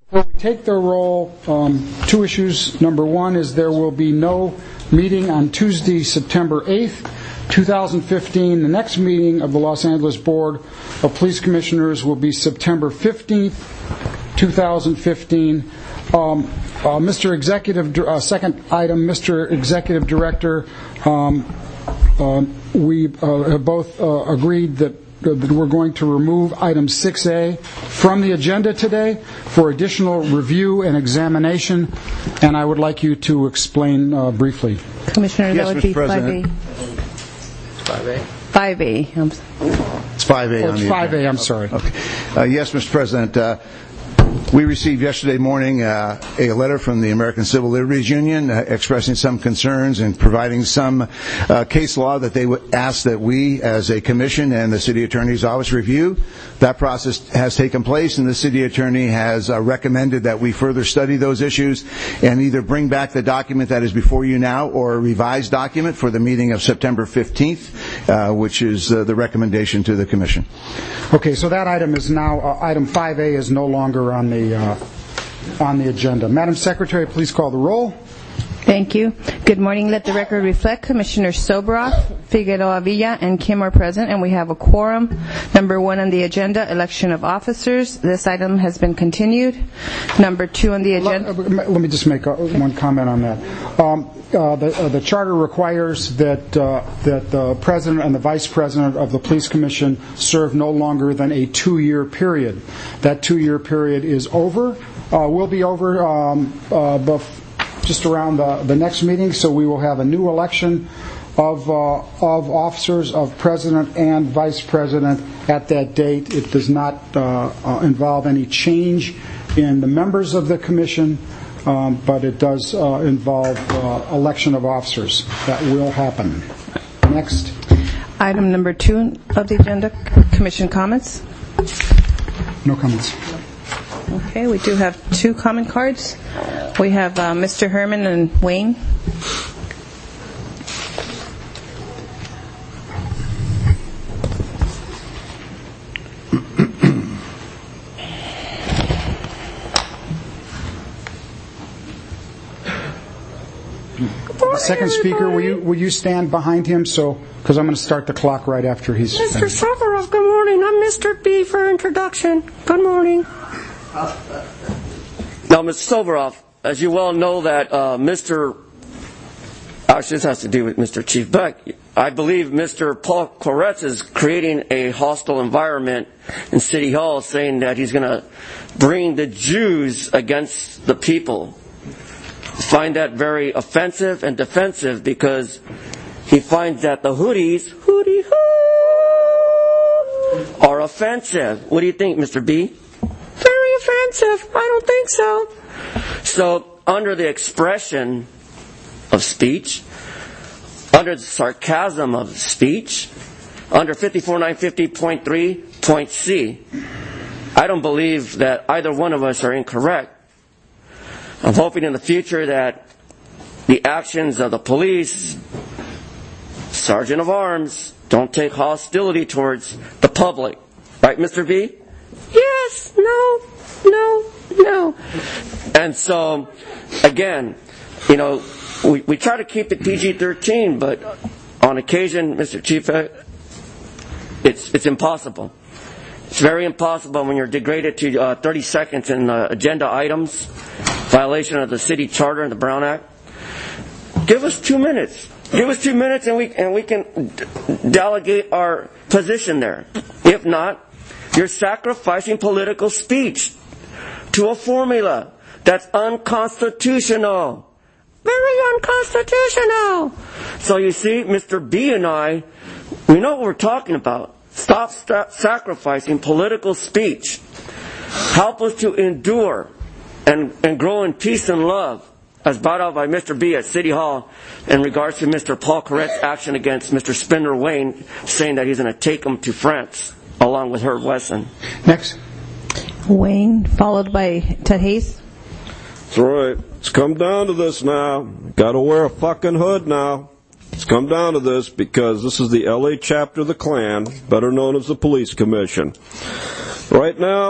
Before we take the roll, two issues. Number one is there will be no meeting on Tuesday, September 8th, 2015. The next meeting of the Los Angeles Board of Police Commissioners will be September 15th, 2015. Mr. Executive, second item, Mr. Executive Director, we have both agreed that we're going to remove item 6A from the agenda today for additional review and examination, and I would like you to explain briefly. Commissioner, yes, that would Mr. be President. 5A. 5A. It's 5A. Oh, it's 5A, I'm sorry. Okay. Yes, Mr. President. We received yesterday morning a letter from the American Civil Liberties Union expressing some concerns and providing some case law that they would ask that we, as a commission and the city attorney's office, review. That process has taken place, and the city attorney has recommended that we further study those issues and either bring back the document that is before you now or a revised document for the meeting of September 15th, which is the recommendation to the commission. Okay, so that item is now, item 5A is no longer on the agenda. Madam Secretary, please call the roll. Thank you. Good morning. Let the record reflect Commissioner Soboroff, Figueroa Villa, and Kim are present, and we have a quorum. Number one on the agenda, election of officers. This item has been continued. Number two on the agenda. Let me just make one comment on that. The charter requires that the president and the vice president of the police commission serve no longer than a 2-year period. That 2-year period is over. Will be over just around the next meeting, so we will have a new election of officers, of president and vice president at that date. It does not involve any change in the members of the commission, but it does involve election of officers. That will happen. Next. Item number 2 of the agenda, commission comments. No comments. Okay, we do have 2 comment cards. We have Mr. Herman and Wayne. The second speaker, will you stand behind him? Because I'm going to start the clock right after he's Mr. finished. Soboroff, good morning. I'm Mr. B for introduction. Good morning. Now, Mr. Soboroff, as you well know that actually this has to do with Mr. Chief Beck. I believe Mr. Paul Koretz is creating a hostile environment in City Hall, saying that he's going to bring the Jews against the people. I find that very offensive and defensive because he finds that the hoodies are offensive. What do you think, Mr. B? Very offensive. I don't think so. So, under the expression of speech, under the sarcasm of speech, under 54950.3.c, I don't believe that either one of us are incorrect. I'm hoping in the future that the actions of the police, sergeant of arms, don't take hostility towards the public. Right, Mr. B? Yes, no. And so, again, we try to keep it PG-13, but on occasion, Mr. Chief, it's impossible. It's very impossible when you're degraded to 30 seconds in agenda items, violation of the city charter and the Brown Act. Give us 2 minutes. Give us 2 minutes and we can delegate our position there. If not, you're sacrificing political speech to a formula that's unconstitutional. Very unconstitutional. So you see, Mr. B and I, we know what we're talking about. Stop sacrificing political speech. Help us to endure and grow in peace and love, as brought out by Mr. B at City Hall in regards to Mr. Paul Koretz's action against Mr. Spender Wayne, saying that he's going to take him to France, along with Herb Wesson. Next. Wayne, followed by Ted Hayes. That's right. It's come down to this now. Got to wear a fucking hood now. It's come down to this because this is the LA chapter of the Klan, better known as the Police Commission. Right now,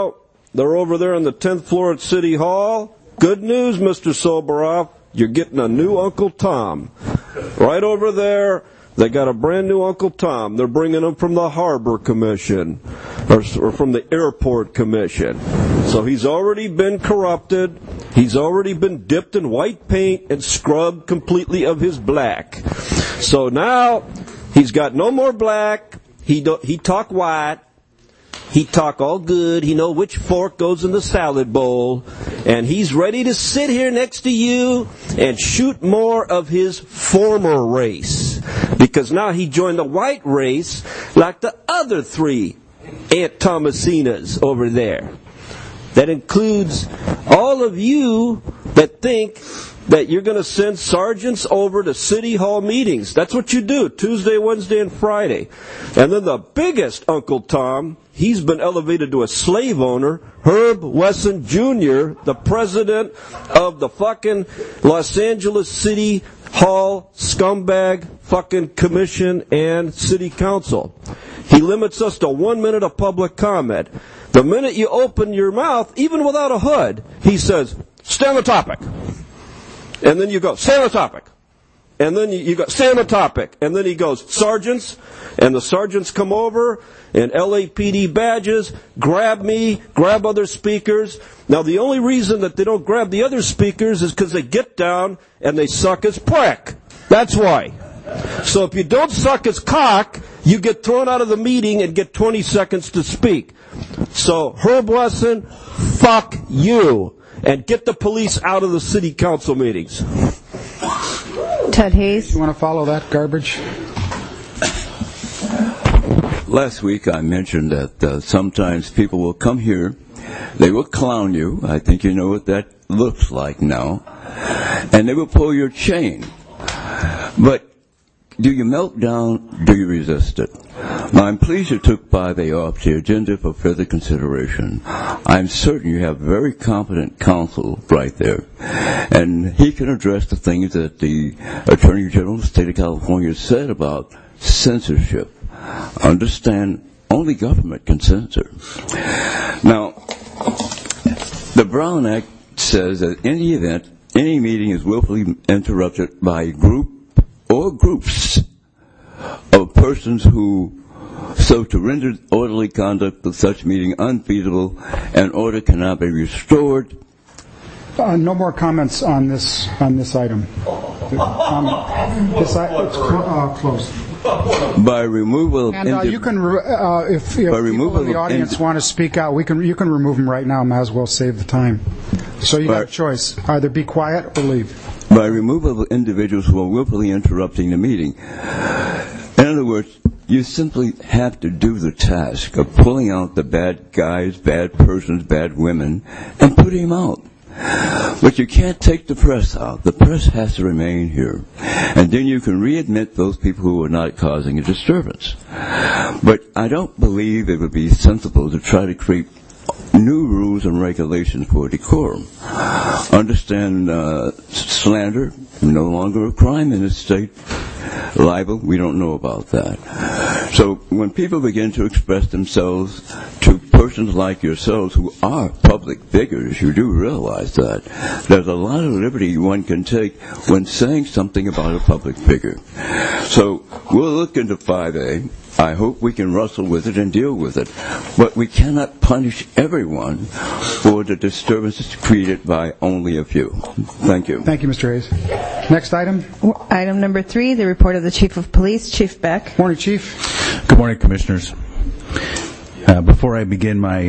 They're over there on the 10th floor at City Hall. Good news, Mr. Soboroff. You're getting a new Uncle Tom. Right over there, they got a brand new Uncle Tom. They're bringing him from the Harbor Commission or from the Airport Commission. So he's already been corrupted. He's already been dipped in white paint and scrubbed completely of his black. So now he's got no more black. He talk white. He talk all good. He know which fork goes in the salad bowl. And he's ready to sit here next to you and shoot more of his former race. Because now he joined the white race like the other three Aunt Thomasinas over there. That includes all of you that think that you're going to send sergeants over to City Hall meetings. That's what you do, Tuesday, Wednesday, and Friday. And then the biggest Uncle Tom, he's been elevated to a slave owner, Herb Wesson Jr., the president of the fucking Los Angeles City Hall scumbag fucking commission and city council. He limits us to 1 minute of public comment. The minute you open your mouth, even without a hood, he says, stay on the topic. And then you go, stay on the topic. And then you go, stay on the topic. And then he goes, sergeants. And the sergeants come over and LAPD badges, grab me, grab other speakers. Now the only reason that they don't grab the other speakers is because they get down and they suck his prick. That's why. So if you don't suck his cock, you get thrown out of the meeting and get 20 seconds to speak. So Herb Wesson, fuck you. And get the police out of the city council meetings. Ted Hayes. You want to follow that garbage? Last week I mentioned that sometimes people will come here, they will clown you. I think you know what that looks like now. And they will pull your chain. But do you melt down? Do you resist it? Now, I'm pleased you took 5A off the agenda for further consideration. I'm certain you have very competent counsel right there, and he can address the things that the Attorney General of the State of California said about censorship. Understand, only government can censor. Now, the Brown Act says that in any event, any meeting is willfully interrupted by a group or groups of persons who so to render orderly conduct of such meeting unfeasible, and order cannot be restored. No more comments on this item. This it's closed. By removal of and you can if people in the audience want to speak out, you can remove them right now. Might as well save the time. So you got a choice: either be quiet or leave. By removal of individuals who are willfully interrupting the meeting. In other words, you simply have to do the task of pulling out the bad guys, bad persons, bad women, and putting them out. But you can't take the press out. The press has to remain here. And then you can readmit those people who are not causing a disturbance. But I don't believe it would be sensible to try to create new rules and regulations for decorum. Understand slander, no longer a crime in this state. Libel, we don't know about that. So when people begin to express themselves to persons like yourselves who are public figures, you do realize that there's a lot of liberty one can take when saying something about a public figure. So we'll look into 5A. I hope we can wrestle with it and deal with it. But we cannot punish everyone for the disturbances created by only a few. Thank you. Thank you, Mr. Hayes. Next item. Item number 3, the report of the Chief of Police, Chief Beck. Morning, Chief. Good morning, Commissioners. Before I begin my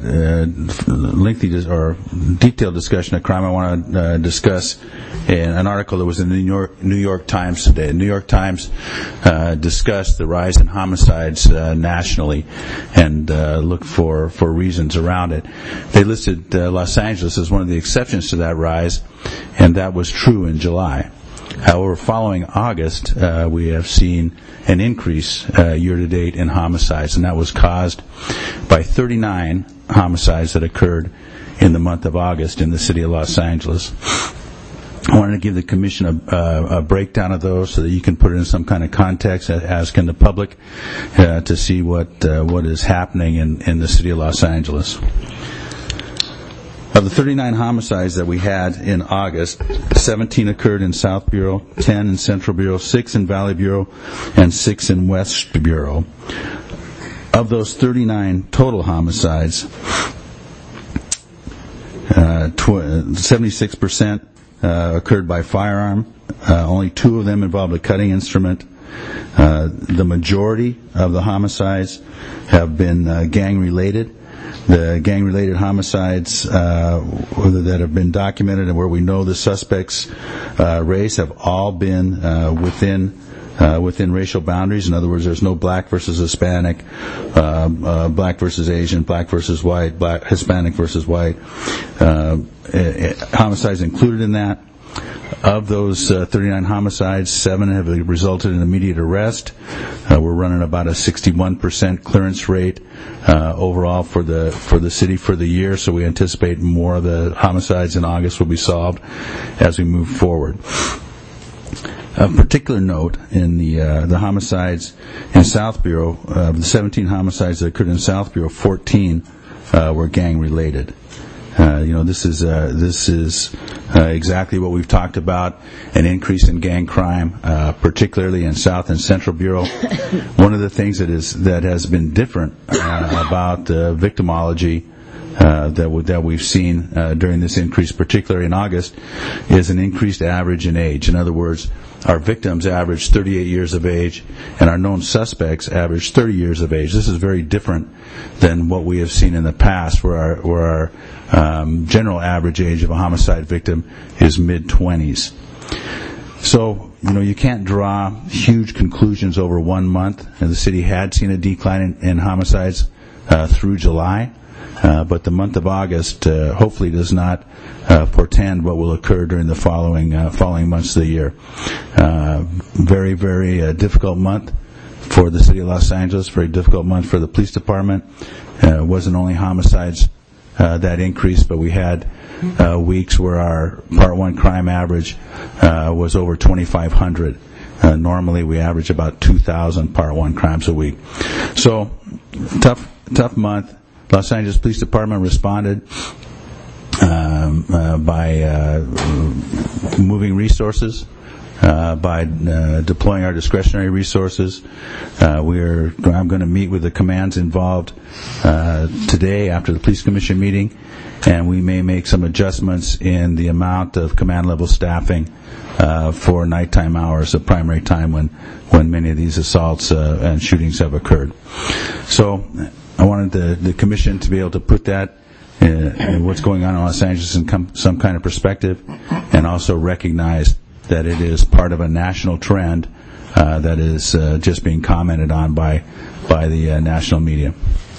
lengthy or detailed discussion of crime, I want to discuss an article that was in the New York Times today. The New York Times discussed the rise in homicides nationally and looked for reasons around it. They listed Los Angeles as one of the exceptions to that rise, and that was true in July. However, following August, we have seen an increase year-to-date in homicides, and that was caused by 39 homicides that occurred in the month of August in the city of Los Angeles. I wanted to give the Commission a breakdown of those so that you can put it in some kind of context, as can the public, to see what is happening in the city of Los Angeles. Of the 39 homicides that we had in August, 17 occurred in South Bureau, 10 in Central Bureau, 6 in Valley Bureau, and 6 in West Bureau. Of those 39 total homicides, 76% occurred by firearm. Only 2 of them involved a cutting instrument. The majority of the homicides have been gang-related. The gang-related homicides that have been documented and where we know the suspect's race have all been within racial boundaries. In other words, there's no black versus Hispanic, black versus Asian, black versus white, Hispanic versus white. Homicides included in that. Of those 39 homicides, 7 have resulted in immediate arrest. We're running about a 61% clearance rate overall for the city for the year, so we anticipate more of the homicides in August will be solved as we move forward. Of particular note in the homicides in South Bureau, the 17 homicides that occurred in South Bureau, 14 were gang-related. This is exactly what we've talked about, an increase in gang crime, particularly in South and Central Bureau. One of the things that has been different about victimology that we've seen during this increase, particularly in August, is an increased average in age. In other words, our victims average 38 years of age, and our known suspects average 30 years of age. This is very different than what we have seen in the past, where our general average age of a homicide victim is mid-20s. So, you can't draw huge conclusions over 1 month. And the city had seen a decline in homicides through July, but the month of August hopefully does not portend what will occur during the following months of the year. Very, very difficult month for the city of Los Angeles, very difficult month for the police department. It wasn't only homicides that increased, but we had weeks where our Part 1 crime average was over 2,500. Normally we average about 2,000 Part 1 crimes a week. So, tough month. Los Angeles Police Department responded by moving resources, by deploying our discretionary resources. I'm going to meet with the commands involved today after the police commission meeting, and we may make some adjustments in the amount of command level staffing for nighttime hours, the primary time when many of these assaults and shootings have occurred. So I wanted the commission to be able to put that what's going on in Los Angeles in some kind of perspective, and also recognize that it is part of a national trend that is just being commented on by the national media.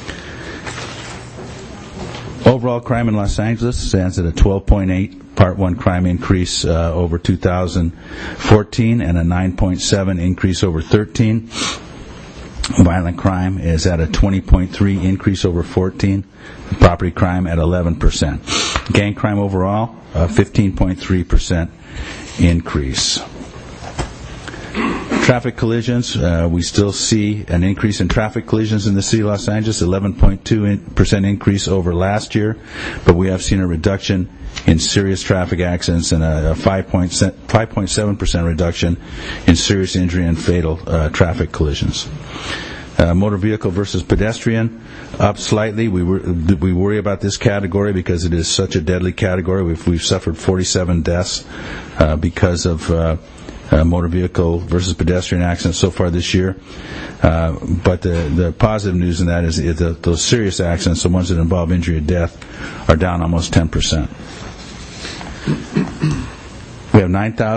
Overall crime in Los Angeles stands at a 12.8 Part 1 crime increase over 2014 and a 9.7 increase over 13. Violent crime is at a 20.3 increase over 14. Property crime at 11%. Gang crime overall, a 15.3% increase. Traffic collisions, we still see an increase in traffic collisions in the city of Los Angeles, 11.2% increase over last year, but we have seen a reduction in serious traffic accidents and a 5.7% reduction in serious injury and fatal traffic collisions. Motor vehicle versus pedestrian, up slightly. We worry about this category because it is such a deadly category. We've suffered 47 deaths because of motor vehicle versus pedestrian accidents so far this year. But the positive news in that is that those serious accidents, the ones that involve injury or death, are down almost 10%. We have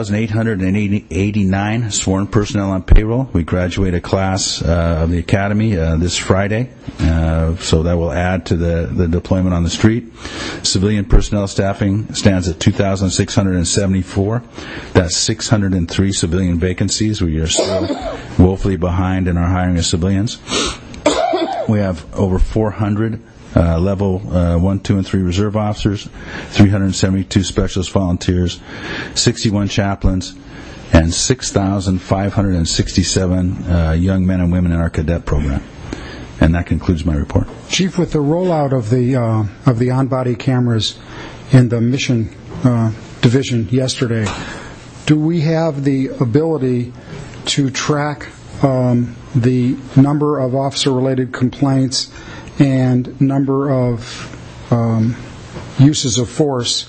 9,889 sworn personnel on payroll. We graduate a class of the academy this Friday, so that will add to the deployment on the street. Civilian personnel staffing stands at 2,674. That's 603 civilian vacancies. We are still woefully behind in our hiring of civilians. We have over 400 level 1, 2, and 3 reserve officers, 372 specialist volunteers, 61 chaplains, and 6,567 young men and women in our cadet program. And that concludes my report. Chief, with the rollout of the on-body cameras in the mission division yesterday, do we have the ability to track the number of officer-related complaints and number of uses of force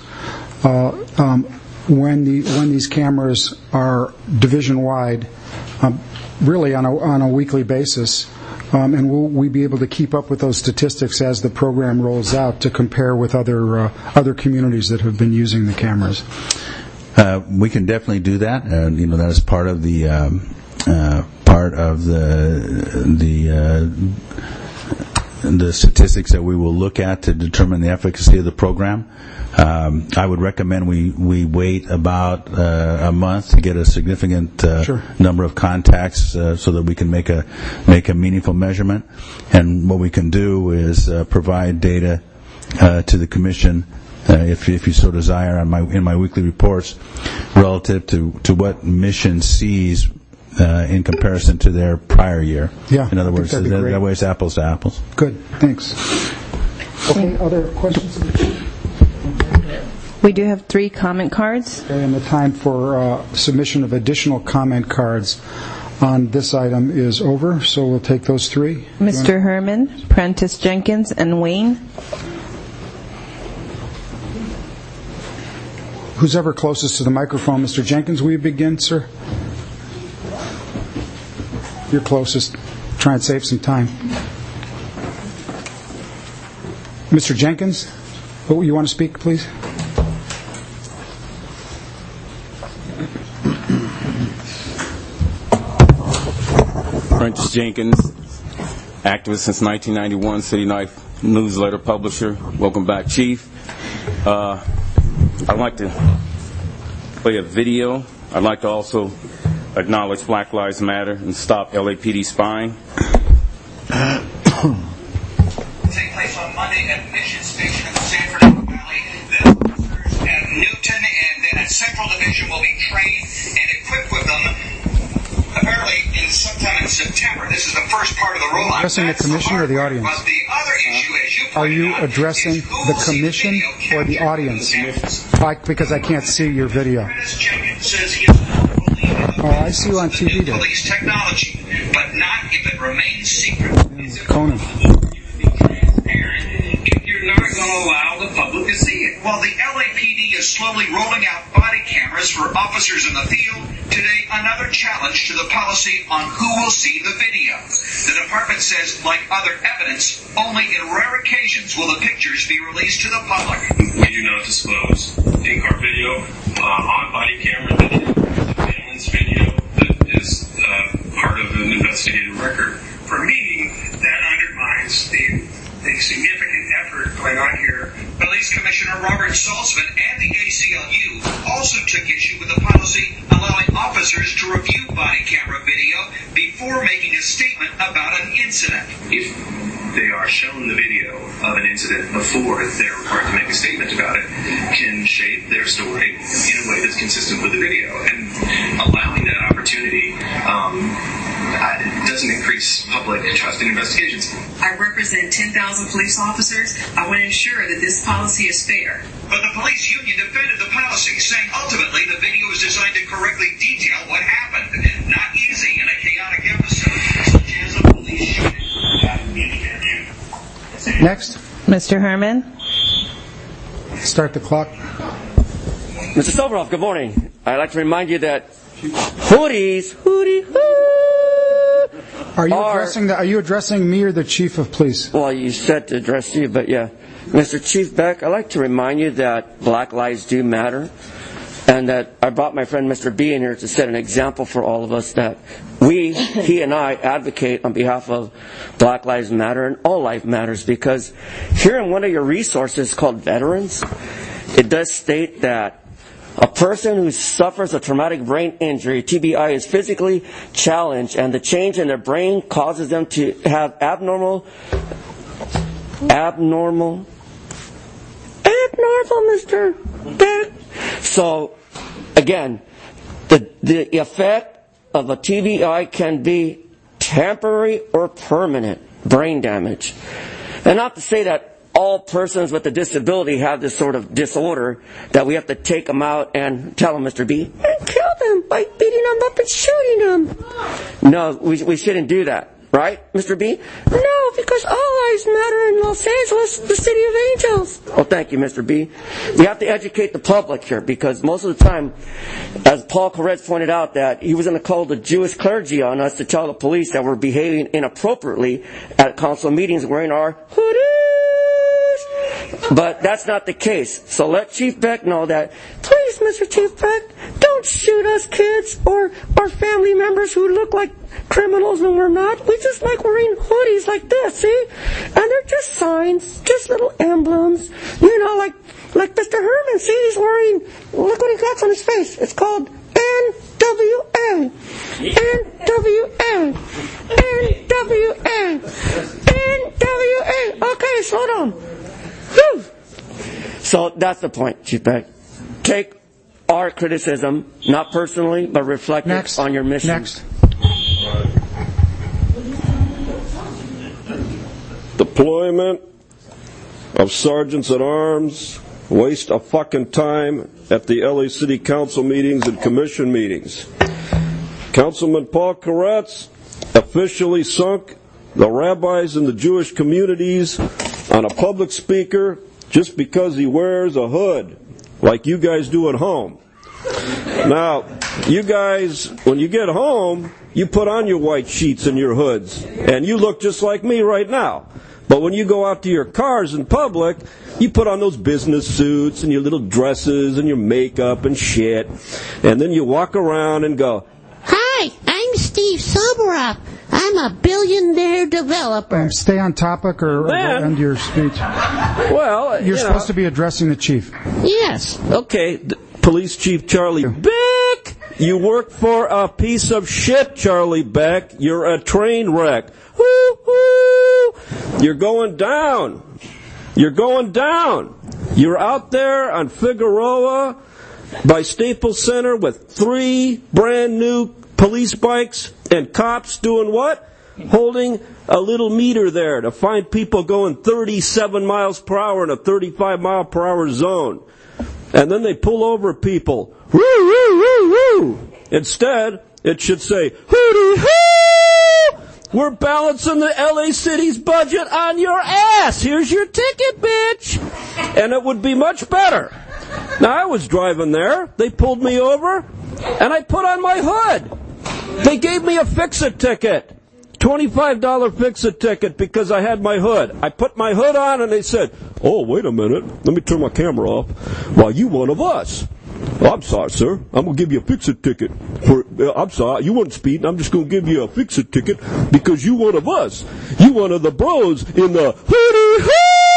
when these cameras are division-wide, really on a weekly basis? And will we be able to keep up with those statistics as the program rolls out to compare with other communities that have been using the cameras? We can definitely do that. That is part of the statistics that we will look at to determine the efficacy of the program. I would recommend we wait about a month to get a significant number of contacts so that we can make a meaningful measurement. And what we can do is provide data to the Commission, if you so desire, in my weekly reports relative to what mission sees in comparison to their prior year. Yeah, in other words, that way it's apples to apples. Good, thanks. Okay, other questions? We do have 3 comment cards. Okay, and the time for submission of additional comment cards on this item is over, so we'll take those 3. Mr. Herman, Prentice Jenkins, and Wayne. Who's ever closest to the microphone? Mr. Jenkins, will you begin, sir? You're closest. Try and save some time. Mr. Jenkins, you want to speak, please? Prentice Jenkins, activist since 1991, City Knife newsletter publisher. Welcome back, Chief. I'd like to play a video. I'd like to also acknowledge Black Lives Matter and stop LAPD spying. Take place on Monday at Mission Station in the San Fernando Valley. Then officers at Newton and then at Central Division will be trained and equipped with them apparently sometime in September. This is the first part of the rollout. Addressing the Commission or the audience? But the other issue, as you Are you addressing the Commission or the audience? Because I can't see your video. Oh, I see you on TV there. Police technology, but not if it remains secret. Conan. If you're not going to allow the public to see it. Well, the LAPD is slowly rolling out body cameras for officers in the field. Today, another challenge to the policy on who will see the video. The department says, like other evidence, only in rare occasions will the pictures be released to the public. We do not disclose in-car video, on-body camera video, surveillance video that is part of an investigative record. For me, that undermines the significant effort going on here. Police Commissioner Robert Saltzman and the ACLU also took issue with the policy allowing officers to review body camera video before making a statement about an incident. If they are shown the video of an incident before they're required to make a statement about it, can shape their story in a way that's consistent with the video. And allowing that opportunity doesn't increase public trust in investigations. I represent 10,000 police officers. I want to ensure that this policy is fair. But the police union defended the policy, saying ultimately the video is designed to correctly detail what happened, not easy in a chaotic episode such as a police shooting. Next. Mr. Herman. Start the clock. Mr. Sobroff, good morning. I'd like to remind you that hoodies, Are you addressing me or the Chief of Police? Well, you said to address you, but yeah. Mr. Chief Beck, I'd like to remind you that black lives do matter, and that I brought my friend Mr. B in here to set an example for all of us that he and I advocate on behalf of Black Lives Matter and all life matters, because here in one of your resources called Veterans, it does state that a person who suffers a traumatic brain injury, TBI, is physically challenged, and the change in their brain causes them to have abnormal, Mr. Beck. So, again, the effect of a TBI can be temporary or permanent. brain damage. And not to say that all persons with a disability have this sort of disorder that we have to take them out and tell them, Mr. B, and kill them by beating them up and shooting them. No, we shouldn't do that. Right, Mr. B? No, because all lives matter in Los Angeles, the city of angels. Oh, thank you, Mr. B. We have to educate the public here because most of the time, as Paul Koretz pointed out, that he was going to call the Jewish clergy on us to tell the police that we're behaving inappropriately at council meetings wearing our hoodies. But that's not the case. So let Chief Beck know that, please, Mr. Chief Beck, don't shoot us kids or our family members who look like criminals when we're not. We just like wearing hoodies like this, see? And they're just signs, just little emblems. You know, like Mr. Herman, see, he's wearing, look what he got on his face. It's called NWA. NWA. NWA. NWA. Okay, slow down. Whew. So that's the point, Chief Beck. Take our criticism, not personally, but reflect it on your mission. Next. Deployment of sergeants at arms, waste of fucking time at the LA City Council meetings and commission meetings. Councilman Paul Koretz officially sunk the rabbis in the Jewish communities on a public speaker just because he wears a hood, like you guys do at home. Now, you guys, when you get home, you put on your white sheets and your hoods, and you look just like me right now. But when you go out to your cars in public, you put on those business suits and your little dresses and your makeup and shit, and then you walk around and go, "Hi, I'm Steve Soboroff. I'm a billionaire developer." Stay on topic or end your speech. Well, you're supposed to be addressing the chief. Yes. Okay, Police Chief Charlie Beck. You work for a piece of shit, Charlie Beck. You're a train wreck. Woo-hoo! You're going down. You're going down. You're out there on Figueroa by Staples Center with 3 brand new police bikes and cops doing what? Holding a little meter there to find people going 37 miles per hour in a 35 mile per hour zone. And then they pull over people. Woo, woo, woo, woo. Instead, it should say, hooty hoo! We're balancing the LA City's budget on your ass. Here's your ticket, bitch. And it would be much better. Now, I was driving there. They pulled me over, and I put on my hood. They gave me a fix-it ticket. $25 fix-it ticket because I had my hood. I put my hood on, and they said, "Oh, wait a minute. Let me turn my camera off. Why, you one of us." "I'm sorry, sir. I'm going to give you a fix-it ticket. I'm sorry. You weren't speeding. I'm just going to give you a fix-it ticket because you one of us. You one of the bros in the hoodie-hoo!"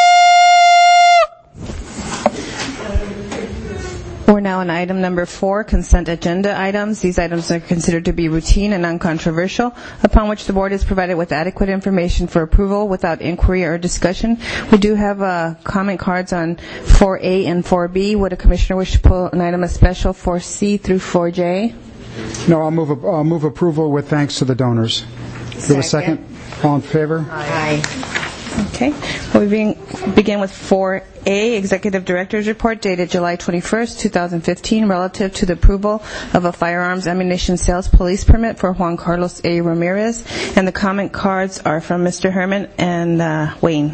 We're now on item number 4, consent agenda items. These items are considered to be routine and uncontroversial, upon which the board is provided with adequate information for approval without inquiry or discussion. We do have comment cards on 4A and 4B. Would a commissioner wish to pull an item as special 4C through 4J? No, I'll move approval with thanks to the donors. Do we have a second? All in favor? Aye. Okay. We begin with 4A, Executive Director's Report dated July 21st, 2015, relative to the approval of a firearms ammunition sales police permit for Juan Carlos A. Ramirez. And the comment cards are from Mr. Herman and Wayne.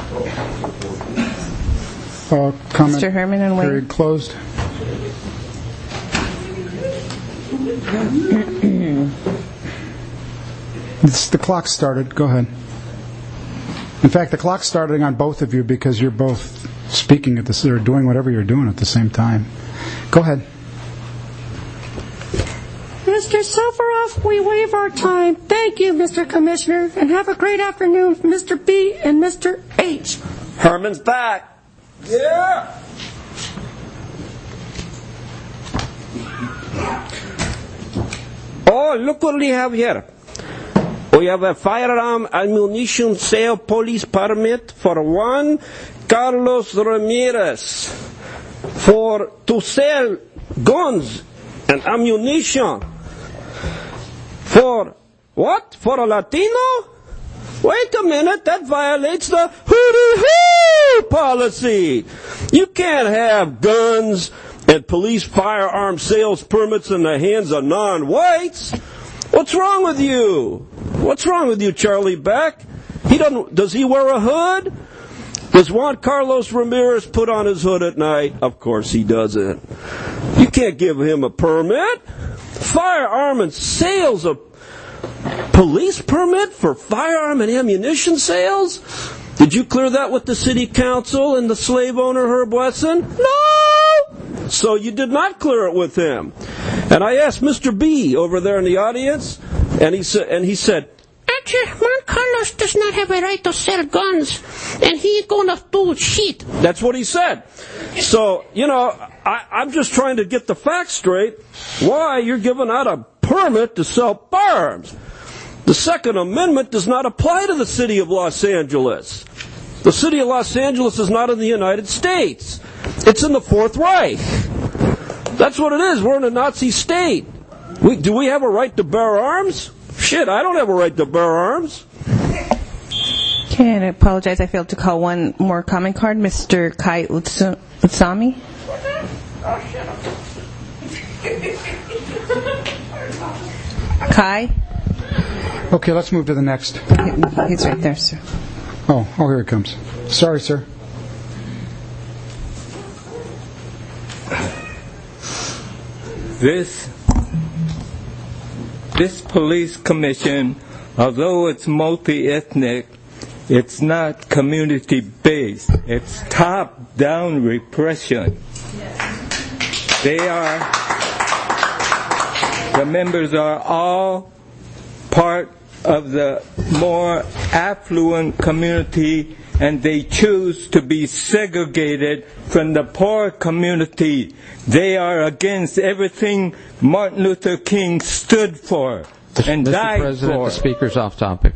Comment Mr. Herman and Wayne. Period closed. The clock started. Go ahead. In fact, the clock's starting on both of you because you're both speaking at this or doing whatever you're doing at the same time. Go ahead. Mr. Soferoff, we waive our time. Thank you, Mr. Commissioner, and have a great afternoon, Mr. B and Mr. H. Herman's back. Yeah. Oh, look what we have here. We have a firearm ammunition sale police permit for Juan Carlos Ramirez to sell guns and ammunition for what? For a Latino? Wait a minute, that violates the hooty-hoo policy. You can't have guns and police firearm sales permits in the hands of non-whites. What's wrong with you? What's wrong with you, Charlie Beck? Does he wear a hood? Does Juan Carlos Ramirez put on his hood at night? Of course he doesn't. You can't give him a permit. Firearm and sales, a police permit for firearm and ammunition sales? Did you clear that with the city council and the slave owner Herb Wesson? No! So you did not clear it with him. And I asked Mr. B over there in the audience, and he said, Actually, Juan Carlos does not have a right to sell guns, and he's gonna do shit. That's what he said. So, I'm just trying to get the facts straight. Why you're giving out a permit to sell firearms? The Second Amendment does not apply to the city of Los Angeles. The city of Los Angeles is not in the United States. It's in the Fourth Reich. That's what it is. We're in a Nazi state. Do we have a right to bear arms? Shit, I don't have a right to bear arms. Okay, and I apologize. I failed to call one more comment card. Mr. Kai Utsami. Kai? Okay, let's move to the next. He's right there, sir. Oh, here it comes. Sorry, sir. This police commission, although it's multi-ethnic, it's not community-based. It's top-down repression. The members are all part of the more affluent community, and they choose to be segregated from the poor community. They are against everything Martin Luther King stood for and died for. Mr. President, the speaker's off topic.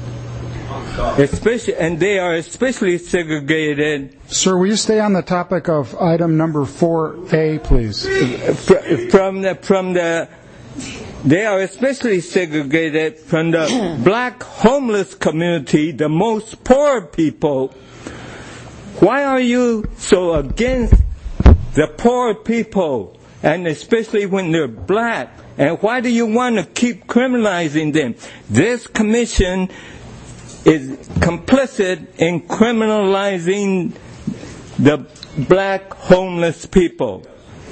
And they are especially segregated. Sir, will you stay on the topic of item number 4A, please? They are especially segregated from the black homeless community, the most poor people. Why are you so against the poor people, and especially when they're black? And why do you want to keep criminalizing them? This commission is complicit in criminalizing the black homeless people,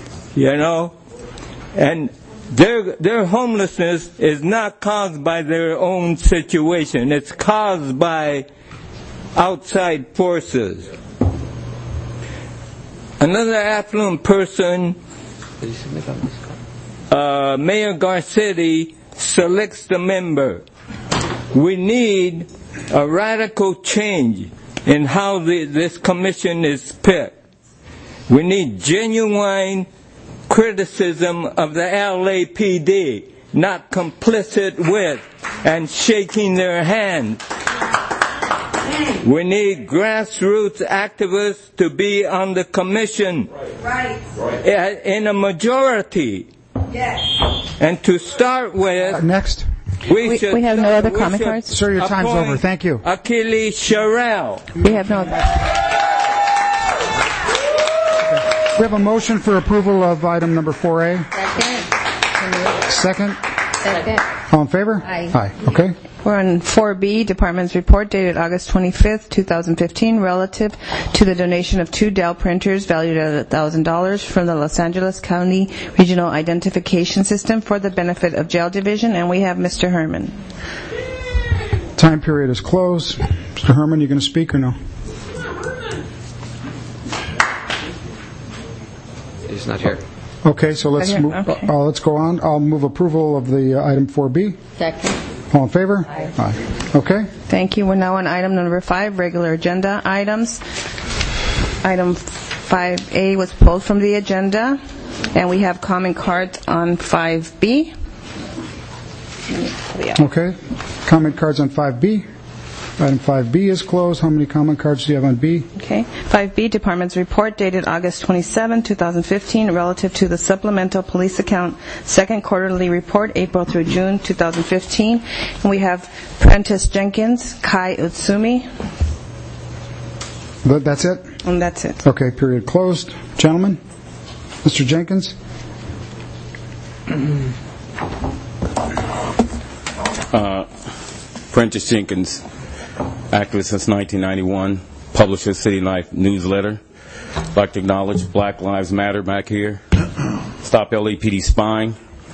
and their homelessness is not caused by their own situation. It's caused by outside forces. Another affluent person, Mayor Garcetti, selects the member. We need a radical change in how this commission is picked. We need genuine criticism of the LAPD, not complicit with and shaking their hand. We need grassroots activists to be on the commission in a majority. Yes. And to start with, next. We have no other comment cards. Sir, your time's over. Thank you. Achilles Sherrill. We have no other. We have a motion for approval of item number 4A. Second. All in favor? Aye. Aye. Okay. We're on 4B, Department's report dated August 25th, 2015, relative to the donation of 2 Dell printers valued at $1,000 from the Los Angeles County Regional Identification System for the benefit of Jail Division, and we have Mr. Herman. Time period is closed. Mr. Herman, you going to speak or no? He's not here. Okay, so let's go on. I'll move approval of the item 4B. Second. All in favor? Aye. Aye. Okay. Thank you. We're now on item number 5, regular agenda items. Item 5A was pulled from the agenda, and we have comment cards on 5B. Okay. Comment cards on 5B. Item 5B is closed. How many comment cards do you have on B? Okay. 5B, Department's report dated August 27, 2015, relative to the supplemental police account second quarterly report, April through June 2015. And we have Prentice Jenkins, Kai Utsumi. That's it? And that's it. Okay, period closed. Gentlemen? Mr. Jenkins? Prentice Jenkins, activist since 1991, publisher City Life newsletter. I'd like to acknowledge Black Lives Matter back here. Stop LAPD spying.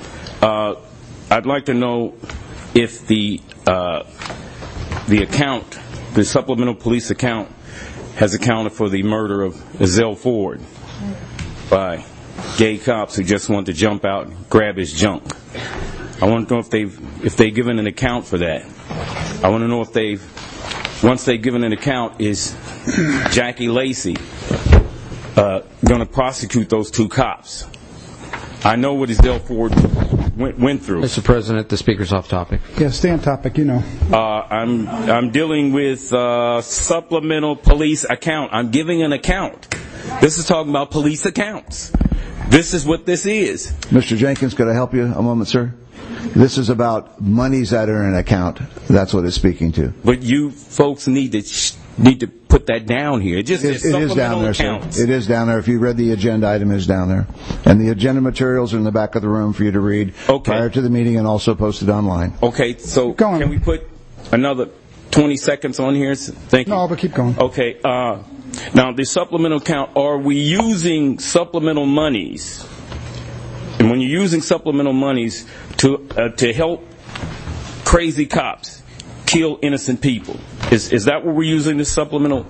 I'd like to know if the account, the supplemental police account, has accounted for the murder of Ezell Ford by gay cops who just wanted to jump out and grab his junk. I want to know if they've given an account for that. I want to know if once they've given an account, is Jackie Lacey going to prosecute those two cops? I know what Ezell Ford went through. Mr. President, the speaker's off topic. Yeah, stay on topic, you know. I'm dealing with supplemental police account. I'm giving an account. This is talking about police accounts. This is what this is. Mr. Jenkins, could I help you a moment, sir? This is about monies that are in an account. That's what it's speaking to. But you folks need to put that down here. It is down there, accounts. sir. It is down there. If you read the agenda item, is down there. And the agenda materials are in the back of the room for you to read prior to the meeting and also posted online. Okay, so can we put another 20 seconds on here? Thank you. No, but keep going. Okay, now the supplemental account, are we using supplemental monies? And when you're using supplemental monies to help crazy cops kill innocent people, is that what we're using this supplemental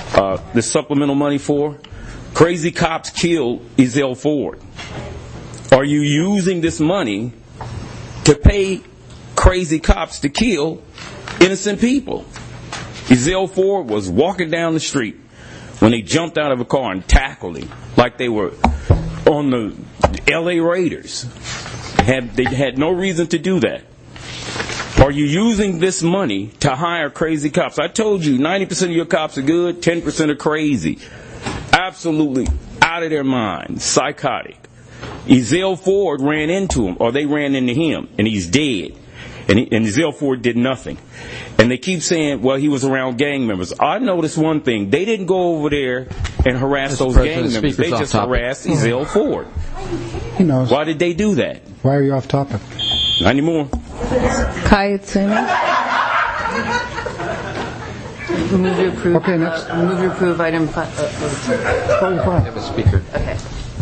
money for? Crazy cops killed Ezell Ford. Are you using this money to pay crazy cops to kill innocent people? Ezell Ford was walking down the street when they jumped out of a car and tackled him like they were on the L.A. Raiders. They had no reason to do that. Are you using this money to hire crazy cops? I told you 90% of your cops are good, 10% are crazy. Absolutely out of their mind, psychotic. Ezell Ford ran into him, or they ran into him, and he's dead. And Ezell Ford did nothing. And they keep saying, well, he was around gang members. I noticed one thing. They didn't go over there and harass those gang members. They just harassed Ezell Ford. He knows. Why did they do that? Why are you off topic? Not anymore. Kai Utsumi. Move to approve. Okay, next. Move to approve item 5. Have a speaker. Okay.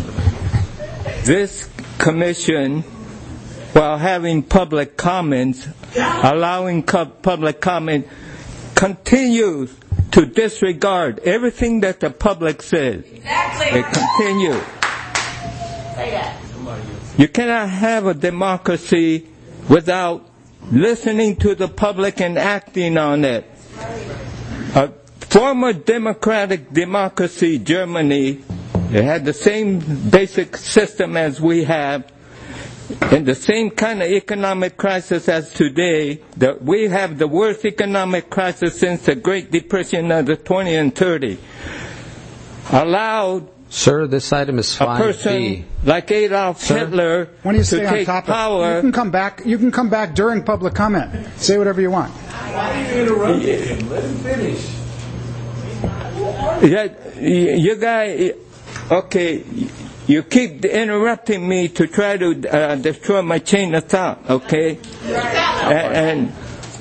This commission, while having public comments, allowing public comment, continues to disregard everything that the public says. Exactly. They continue. Say that. You cannot have a democracy without listening to the public and acting on it. A former democratic democracy, Germany, it had the same basic system as we have, and the same kind of economic crisis as today. We have the worst economic crisis since the Great Depression of the 20 and 30. Allowed Sir, this item is 5B. A person like Adolf Hitler to take power. You can come back during public comment. Say whatever you want. Why do you interrupt him? Let him finish. You guys, okay, you keep interrupting me to try to destroy my chain of thought, okay? And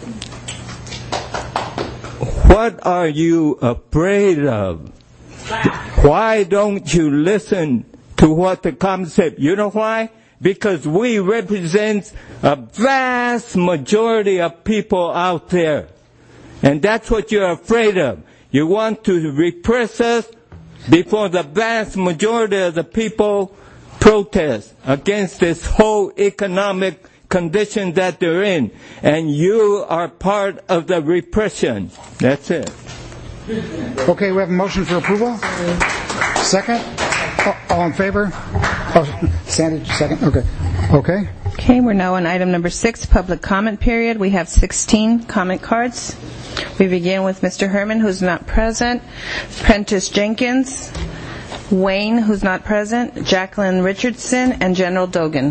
what are you afraid of? Why don't you listen to what the concept? You know why? Because we represent a vast majority of people out there. And that's what you're afraid of. You want to repress us before the vast majority of the people protest against this whole economic condition that they're in. And you are part of the repression. That's it. Okay, we have a motion for approval. Second? All in favor? Sandy, second? Okay. Okay, we're now on item number 6, public comment period. We have 16 comment cards. We begin with Mr. Herman, who's not present, Prentice Jenkins, Wayne, who's not present, Jacqueline Richardson, and General Dogan.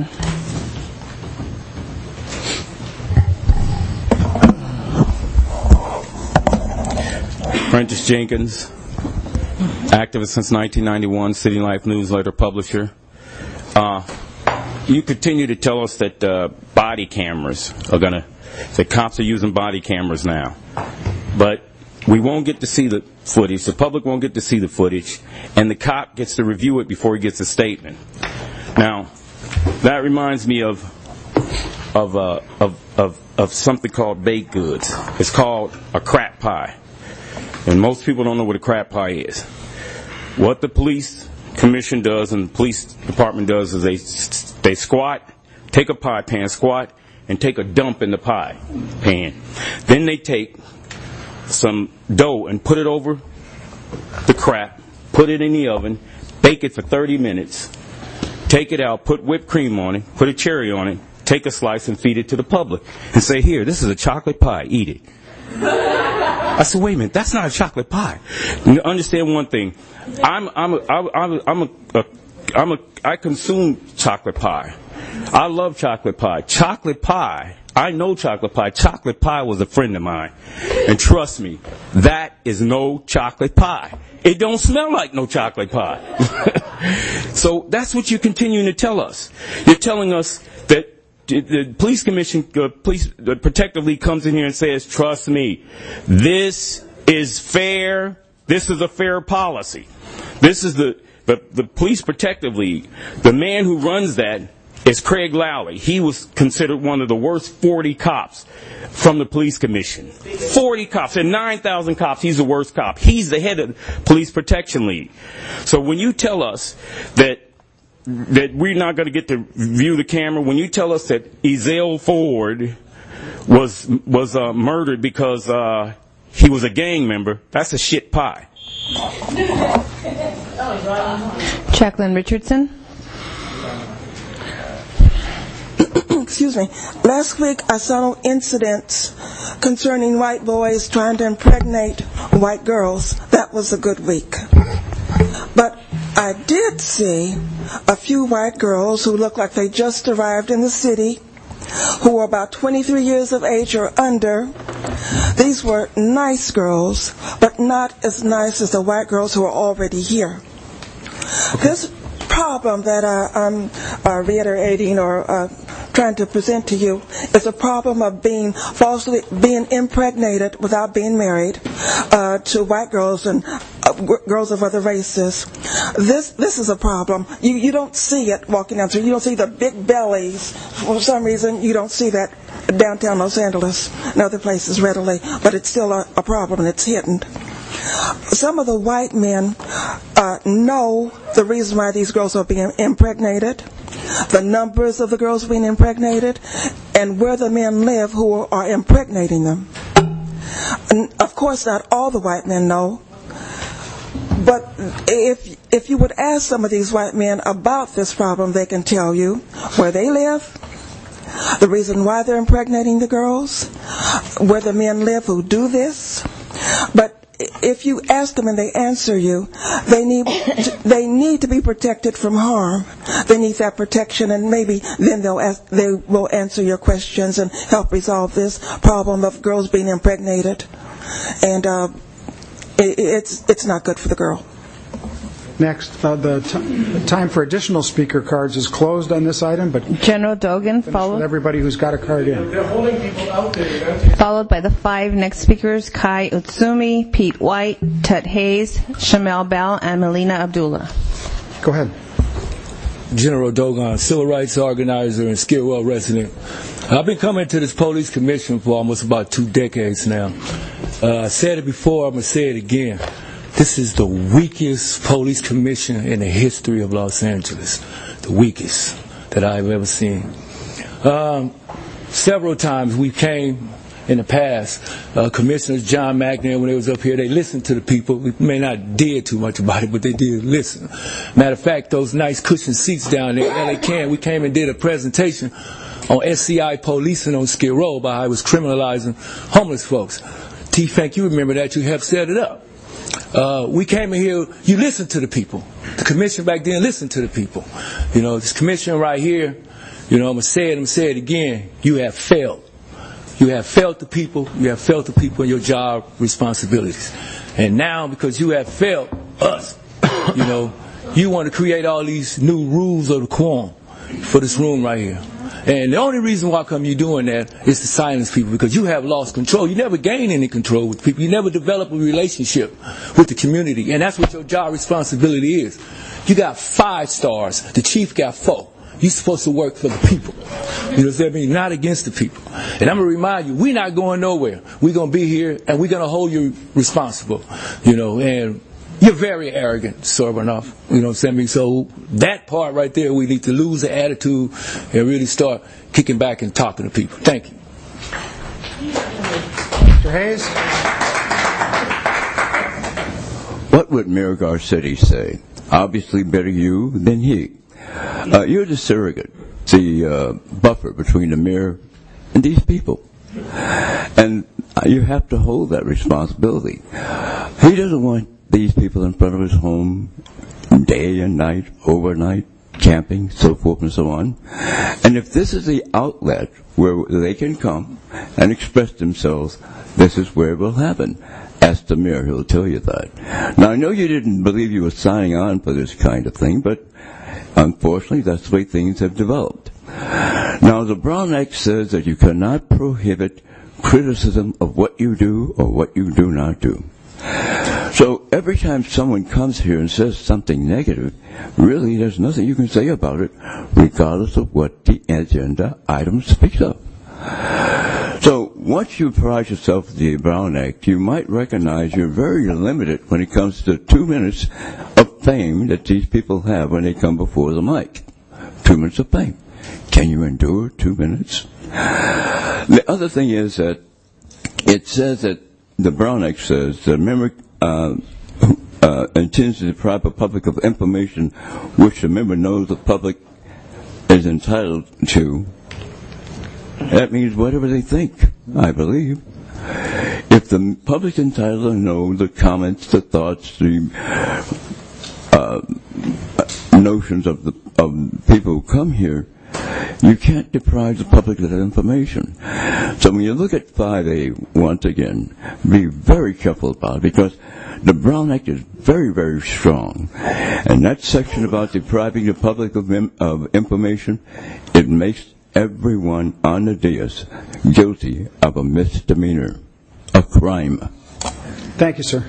Prentice Jenkins, activist since 1991, City Life newsletter publisher. You continue to tell us that body cameras are that cops are using body cameras now. But we won't get to see the footage, the public won't get to see the footage, and the cop gets to review it before he gets a statement. Now, that reminds me of something called baked goods. It's called a crap pie. And most people don't know what a crap pie is. What the police commission does and the police department does is they squat, take a pie pan, squat, and take a dump in the pie pan. Then they take some dough and put it over the crap, put it in the oven, bake it for 30 minutes, take it out, put whipped cream on it, put a cherry on it, take a slice and feed it to the public. And say, here, this is a chocolate pie, eat it. I said, wait a minute, that's not a chocolate pie. You understand one thing. I consume chocolate pie. I love chocolate pie. Chocolate pie, I know chocolate pie. Chocolate pie was a friend of mine. And trust me, that is no chocolate pie. It don't smell like no chocolate pie. So that's what you're continuing to tell us. You're telling us that the police commission, the protective league comes in here and says, trust me, this is fair. This is a fair policy. This is the police protective league. The man who runs that is Craig Lowley. He was considered one of the worst 40 cops from the police commission. 40 cops and 9,000 cops. He's the worst cop. He's the head of the police protection league. So when you tell us that we're not going to get to view the camera, when you tell us that Ezell Ford was murdered because he was a gang member, that's a shit pie. Jacqueline Richardson. Excuse me. Last week I saw incidents concerning white boys trying to impregnate white girls. That was a good week. But I did see a few white girls who looked like they just arrived in the city, who were about 23 years of age or under. These were nice girls, but not as nice as the white girls who are already here. This problem that I'm reiterating or trying to present to you is a problem of being impregnated without being married to white girls and girls of other races. This is a problem. You don't see it walking down the street. You don't see the big bellies. For some reason, you don't see that downtown Los Angeles and other places readily, but it's still a problem and it's hidden. Some of the white men know the reason why these girls are being impregnated, the numbers of the girls being impregnated, and where the men live who are impregnating them. And of course, not all the white men know, but if you would ask some of these white men about this problem, they can tell you where they live, the reason why they're impregnating the girls, where the men live who do this. But if you ask them and they answer you, they need to be protected from harm. They need that protection, and maybe then they will answer your questions and help resolve this problem of girls being impregnated. And it's not good for the girl. Next, the time for additional speaker cards is closed on this item, but General Dogan, followed everybody who's got a card in. They're holding people out there. Followed by the 5 next speakers: Kai Utsumi, Pete White, Ted Hayes, Shamel Bell, and Melina Abdullah. Go ahead. General Dogan, civil rights organizer and Skid Row resident. I've been coming to this police commission for almost about 2 decades now. I said it before, I'm going to say it again. This is the weakest police commission in the history of Los Angeles. The weakest that I've ever seen. Several times we came in the past, Commissioners John McNair, when they was up here, they listened to the people. We may not did too much about it, but they did listen. Matter of fact, those nice cushion seats down there in LA Can, we came and did a presentation on SCI policing on Skid Row about how it was criminalizing homeless folks. T-Fank, you remember that, you helped set it up. We came in here, you listened to the people. The commission back then listened to the people. You know, this commission right here, you know, I'm going to say it again, you have failed. You have failed the people, in your job responsibilities. And now, because you have failed us, you know, you want to create all these new rules of the quorum for this room right here. And the only reason why come you doing that is to silence people, because you have lost control. You never gain any control with people. You never develop a relationship with the community. And that's what your job responsibility is. You got 5 stars. The chief got 4. You're supposed to work for the people. You know what I mean? Not against the people. And I'm going to remind you, we're not going nowhere. We're going to be here, and we're going to hold you responsible. You know, and you're very arrogant, Sobernoff. You know what I'm saying? So that part right there, we need to lose the attitude and really start kicking back and talking to people. Thank you. Mr. Hayes? What would Mayor Garcetti say? Obviously better you than he. You're the surrogate, the buffer between the mayor and these people. And you have to hold that responsibility. He doesn't want these people in front of his home day and night, overnight, camping, so forth and so on. And if this is the outlet where they can come and express themselves, this is where it will happen. Ask the mayor, he'll tell you that. Now, I know you didn't believe you were signing on for this kind of thing, but unfortunately, that's the way things have developed. Now, the Brown Act says that you cannot prohibit criticism of what you do or what you do not do. So every time someone comes here and says something negative, really there's nothing you can say about it, regardless of what the agenda item speaks of. So once you apprise yourself of the Brown Act, you might recognize you're very limited when it comes to 2 minutes of fame that these people have when they come before the mic. 2 minutes of fame. Can you endure 2 minutes? The other thing is that it says that the Brown Act says that a member intends to deprive the public of information which the member knows the public is entitled to. That means whatever they think, I believe. If the public's entitled to know the comments, the thoughts, the notions of people who come here, you can't deprive the public of that information. So when you look at 5A, once again, be very careful about it, because the Brown Act is very, very strong. And that section about depriving the public of information, it makes everyone on the dais guilty of a misdemeanor, a crime. Thank you, sir.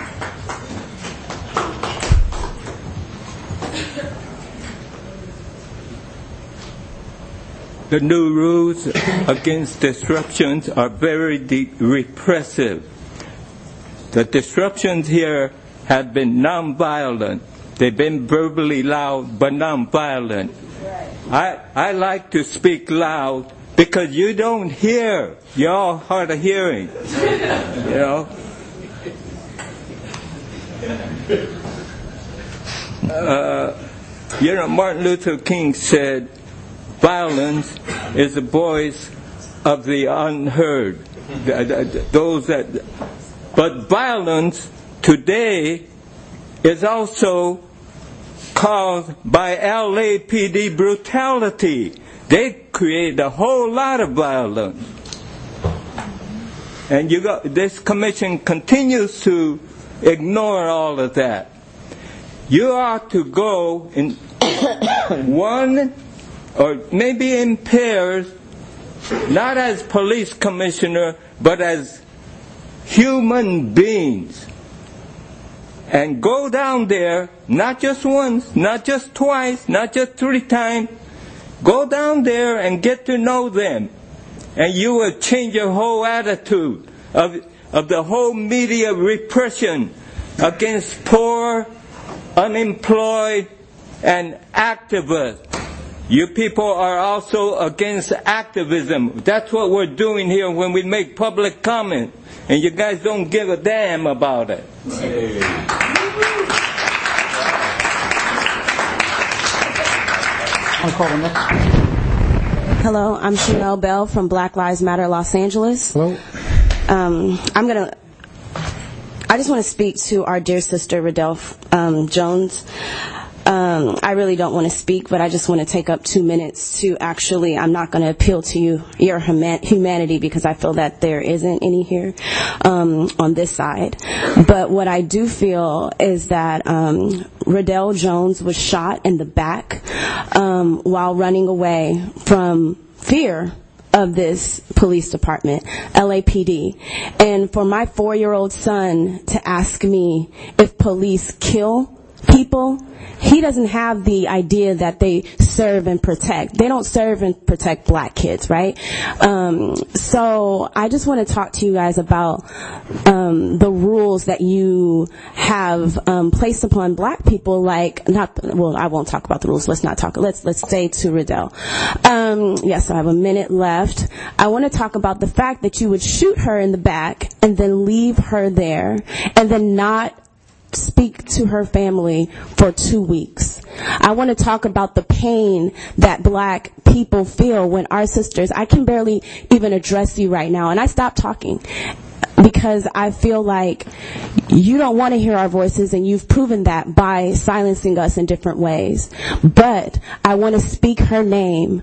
The new rules against disruptions are very repressive. The disruptions here have been nonviolent. They've been verbally loud, but nonviolent. I like to speak loud because you don't hear. You're all hard of hearing. You know? Martin Luther King said, violence is the voice of the unheard. But violence today is also caused by LAPD brutality. They create a whole lot of violence. And this commission continues to ignore all of that. You ought to go in one or maybe in pairs, not as police commissioner, but as human beings. And go down there, not just once, not just twice, not just 3 times. Go down there and get to know them. And you will change your whole attitude of the whole media repression against poor, unemployed, and activists. You people are also against activism. That's what we're doing here when we make public comment. And you guys don't give a damn about it. Hello, I'm Chanel Bell from Black Lives Matter Los Angeles. Hello. I just want to speak to our dear sister, Riddell Jones. I really don't want to speak, but I just want to take up 2 minutes to I'm not going to appeal to your humanity, because I feel that there isn't any here on this side. But what I do feel is that Riddell Jones was shot in the back while running away from fear of this police department, LAPD. And for my 4-year-old son to ask me if police kill people, he doesn't have the idea that they serve and protect. They don't serve and protect black kids, right? So I just want to talk to you guys about the rules that you have placed upon black people. I won't talk about the rules. Let's stay to Riddell. Yes, I have a minute left. I want to talk about the fact that you would shoot her in the back and then leave her there and then not speak to her family for 2 weeks. I want to talk about the pain that black people feel when our sisters, I can barely even address you right now, and I stopped talking because I feel like you don't want to hear our voices, and you've proven that by silencing us in different ways. But I want to speak her name.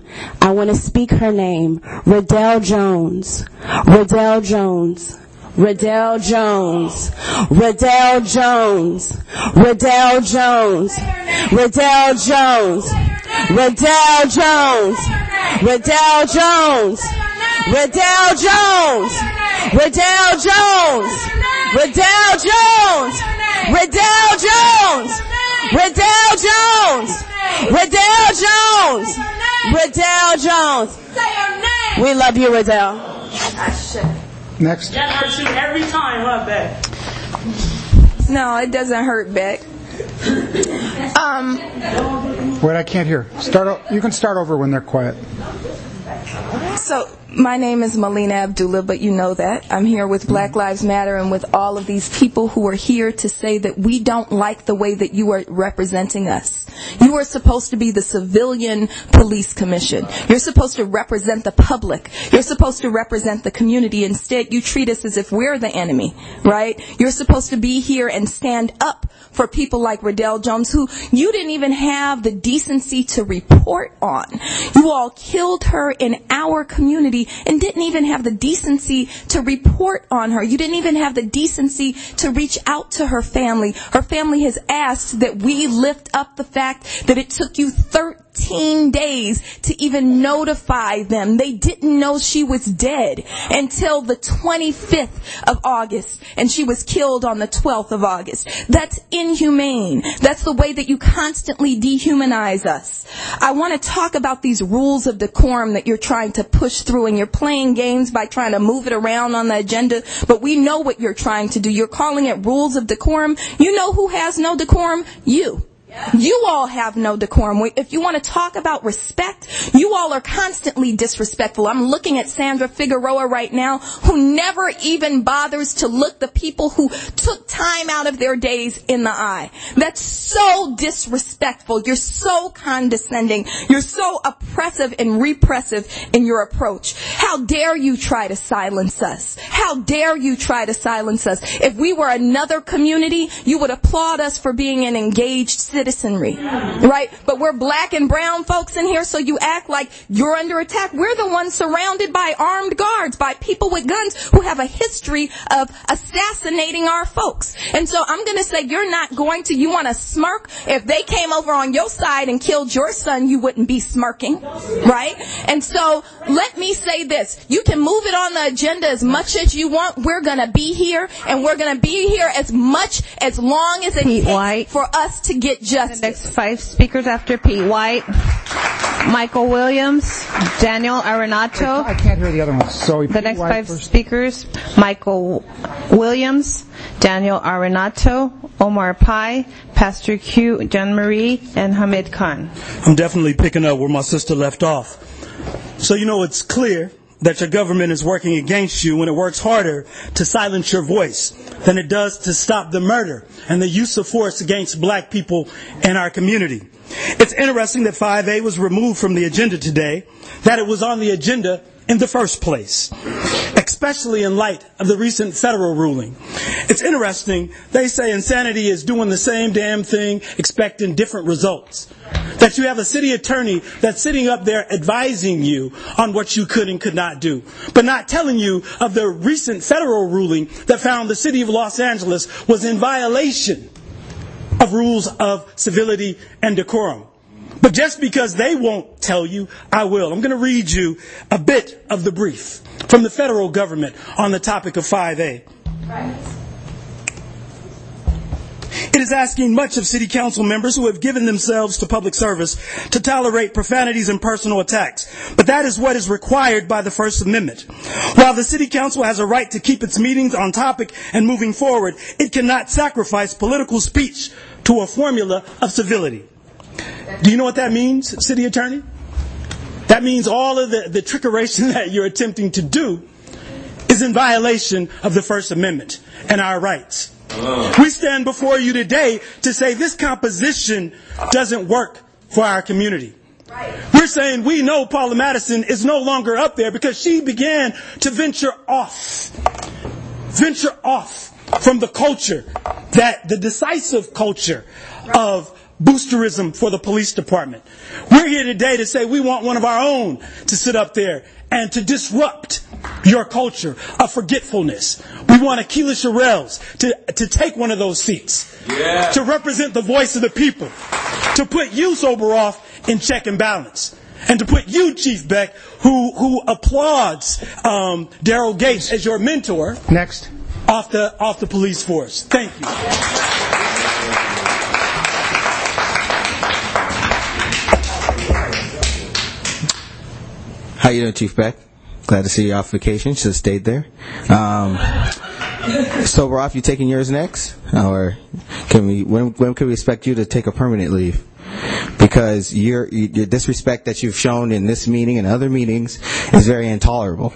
Riddell Jones. Riddell Jones. Riddell Jones. Riddell Jones. Riddell Jones. Riddell Jones. Riddell Jones. Riddell Jones. Riddell Jones. Riddell Jones. Riddell Jones. Riddell Jones. Riddell Jones. Riddell Jones. Riddell Jones. We love you, Riddell. Next. That hurts you every time, huh, Beck? No, it doesn't hurt, Beck. Wait, I can't hear. You can start over when they're quiet. So, my name is Melina Abdullah, but you know that. I'm here with Black Lives Matter and with all of these people who are here to say that we don't like the way that you are representing us. You are supposed to be the civilian police commission. You're supposed to represent the public. You're supposed to represent the community. Instead, you treat us as if we're the enemy, right? You're supposed to be here and stand up for people like Riddell Jones, who you didn't even have the decency to report on. You all killed her in our community and didn't even have the decency to report on her. You didn't even have the decency to reach out to her family. Her family has asked that we lift up the fact that it took you 13 days to even notify them. They didn't know she was dead until the 25th of August, and she was killed on the 12th of August. That's inhumane. That's the way that you constantly dehumanize us. I want to talk about these rules of decorum that you're trying to push through, and you're playing games by trying to move it around on the agenda, but we know what you're trying to do. You're calling it rules of decorum. You know who has no decorum? You. You all have no decorum. If you want to talk about respect, you all are constantly disrespectful. I'm looking at Sandra Figueroa right now, who never even bothers to look the people who took time out of their days in the eye. That's so disrespectful. You're so condescending. You're so oppressive and repressive in your approach. How dare you try to silence us? How dare you try to silence us? If we were another community, you would applaud us for being an engaged citizenry, right? But we're black and brown folks in here, so you act like you're under attack. We're the ones surrounded by armed guards, by people with guns who have a history of assassinating our folks. And so I'm going to say you want to smirk. If they came over on your side and killed your son, you wouldn't be smirking, right? And so let me say this. You can move it on the agenda as much as you want. We're going to be here, and we're going to be here as long as it takes for us to get justice. The next 5 speakers after Pete White: Michael Williams, Daniel Arenato. I can't hear the other ones. So the next 5 speakers: Michael Williams, Daniel Arenato, Omar Pai, Pastor Q, John Marie, and Hamid Khan. I'm definitely picking up where my sister left off. So it's clear that your government is working against you when it works harder to silence your voice than it does to stop the murder and the use of force against black people in our community. It's interesting that 5A was removed from the agenda today, that it was on the agenda in the first place, especially in light of the recent federal ruling. It's interesting, they say insanity is doing the same damn thing, expecting different results. That you have a city attorney that's sitting up there advising you on what you could and could not do, but not telling you of the recent federal ruling that found the city of Los Angeles was in violation of rules of civility and decorum. But just because they won't tell you, I will. I'm going to read you a bit of the brief from the federal government on the topic of 5A. Right. It is asking much of city council members who have given themselves to public service to tolerate profanities and personal attacks. But that is what is required by the First Amendment. While the city council has a right to keep its meetings on topic and moving forward, it cannot sacrifice political speech to a formula of civility. Do you know what that means, city attorney? That means all of the trickeration that you're attempting to do is in violation of the First Amendment and our rights. We stand before you today to say this composition doesn't work for our community. We're saying we know Paula Madison is no longer up there because she began to venture off from the culture, that the decisive culture of boosterism for the police department. We're here today to say we want one of our own to sit up there and to disrupt your culture of forgetfulness. We want Akila Sherrills to take one of those seats, to represent the voice of the people, to put you, Soboroff, in check and balance, and to put you, Chief Beck, who applauds Daryl Gates as your mentor, next, off the police force. Thank you. How you doing, Chief Beck? Glad to see you off vacation. Should have stayed there. Soboroff, you taking yours next, or when can we expect you to take a permanent leave? Because your disrespect that you've shown in this meeting and other meetings is very intolerable.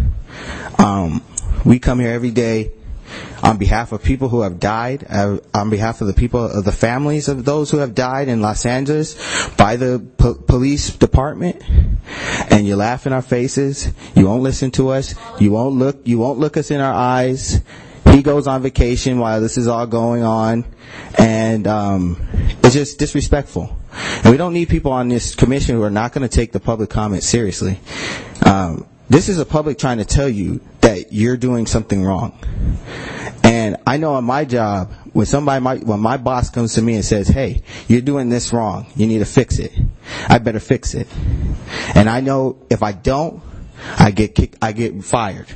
We come here every day on behalf of people who have died, on behalf of the people, of the families of those who have died in Los Angeles by the police department, and you laugh in our faces. You won't listen to us. You won't look us in our eyes. He goes on vacation while this is all going on, and it's just disrespectful. And we don't need people on this commission who are not going to take the public comment seriously. This is a public trying to tell you that you're doing something wrong. And I know on my job, when my boss comes to me and says, hey, you're doing this wrong, you need to fix it, I better fix it. And I know if I don't, I get fired.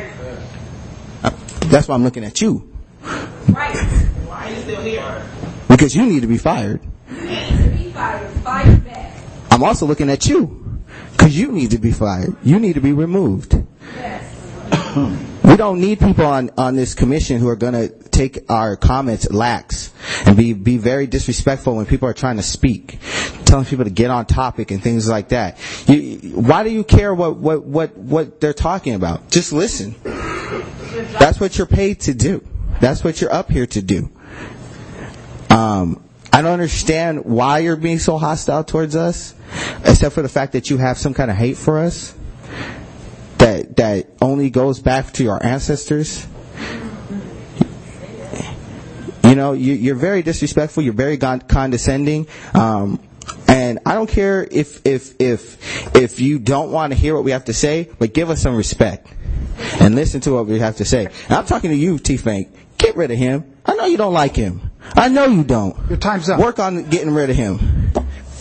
That's why I'm looking at you. Right. Why are you still here? Because you need to be fired. You need to be fired. Fired back. I'm also looking at you. Because you need to be fired. You need to be removed. Yes. We don't need people on this commission who are going to take our comments lax and be very disrespectful when people are trying to speak, telling people to get on topic and things like that. Why do you care what they're talking about? Just listen. That's what you're paid to do. That's what you're up here to do. I don't understand why you're being so hostile towards us, except for the fact that you have some kind of hate for us that only goes back to your ancestors. You know, you're very disrespectful. You're very condescending. And I don't care if you don't want to hear what we have to say, but give us some respect and listen to what we have to say. And I'm talking to you, T-Bank. Get rid of him. I know you don't like him. I know you don't. Your time's up. Work on getting rid of him.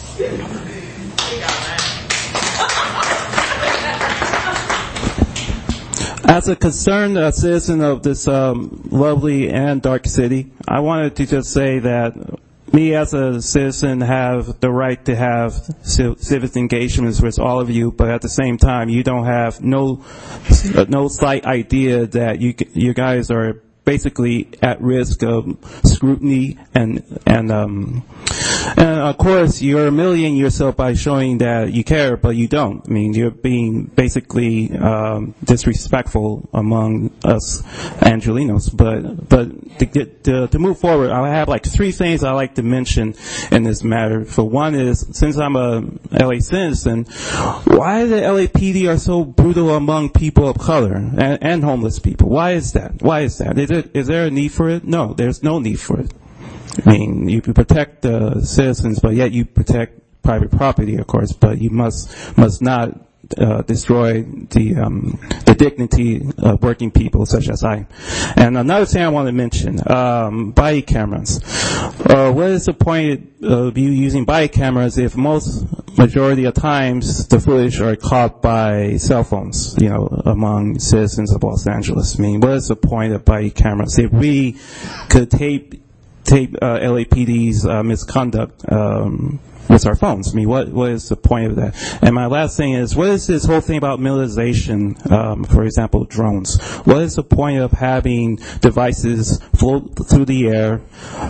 As a concerned citizen of this lovely and dark city, I wanted to just say that me as a citizen have the right to have civic engagements with all of you, but at the same time, you don't have no slight idea that you guys are basically at risk of scrutiny and of course you're humiliating yourself by showing that you care, but you don't. I mean, you're being basically disrespectful among us Angelenos. But to move forward, I have like 3 things I like to mention in this matter. For one is, since I'm a LA citizen, why the LAPD are so brutal among people of color and homeless people? Why is that? Is there a need for it? No, there's no need for it. I mean, you protect the citizens, but yet you protect private property, of course, but you must not destroy the dignity of working people such as I. And another thing I want to mention, body cameras. What is the point of you using body cameras if majority of times the footage are caught by cell phones, among citizens of Los Angeles? I mean, what is the point of body cameras? If we could tape LAPD's misconduct with our phones. I mean, what is the point of that? And my last thing is, what is this whole thing about militarization, for example, drones? What is the point of having devices float through the air,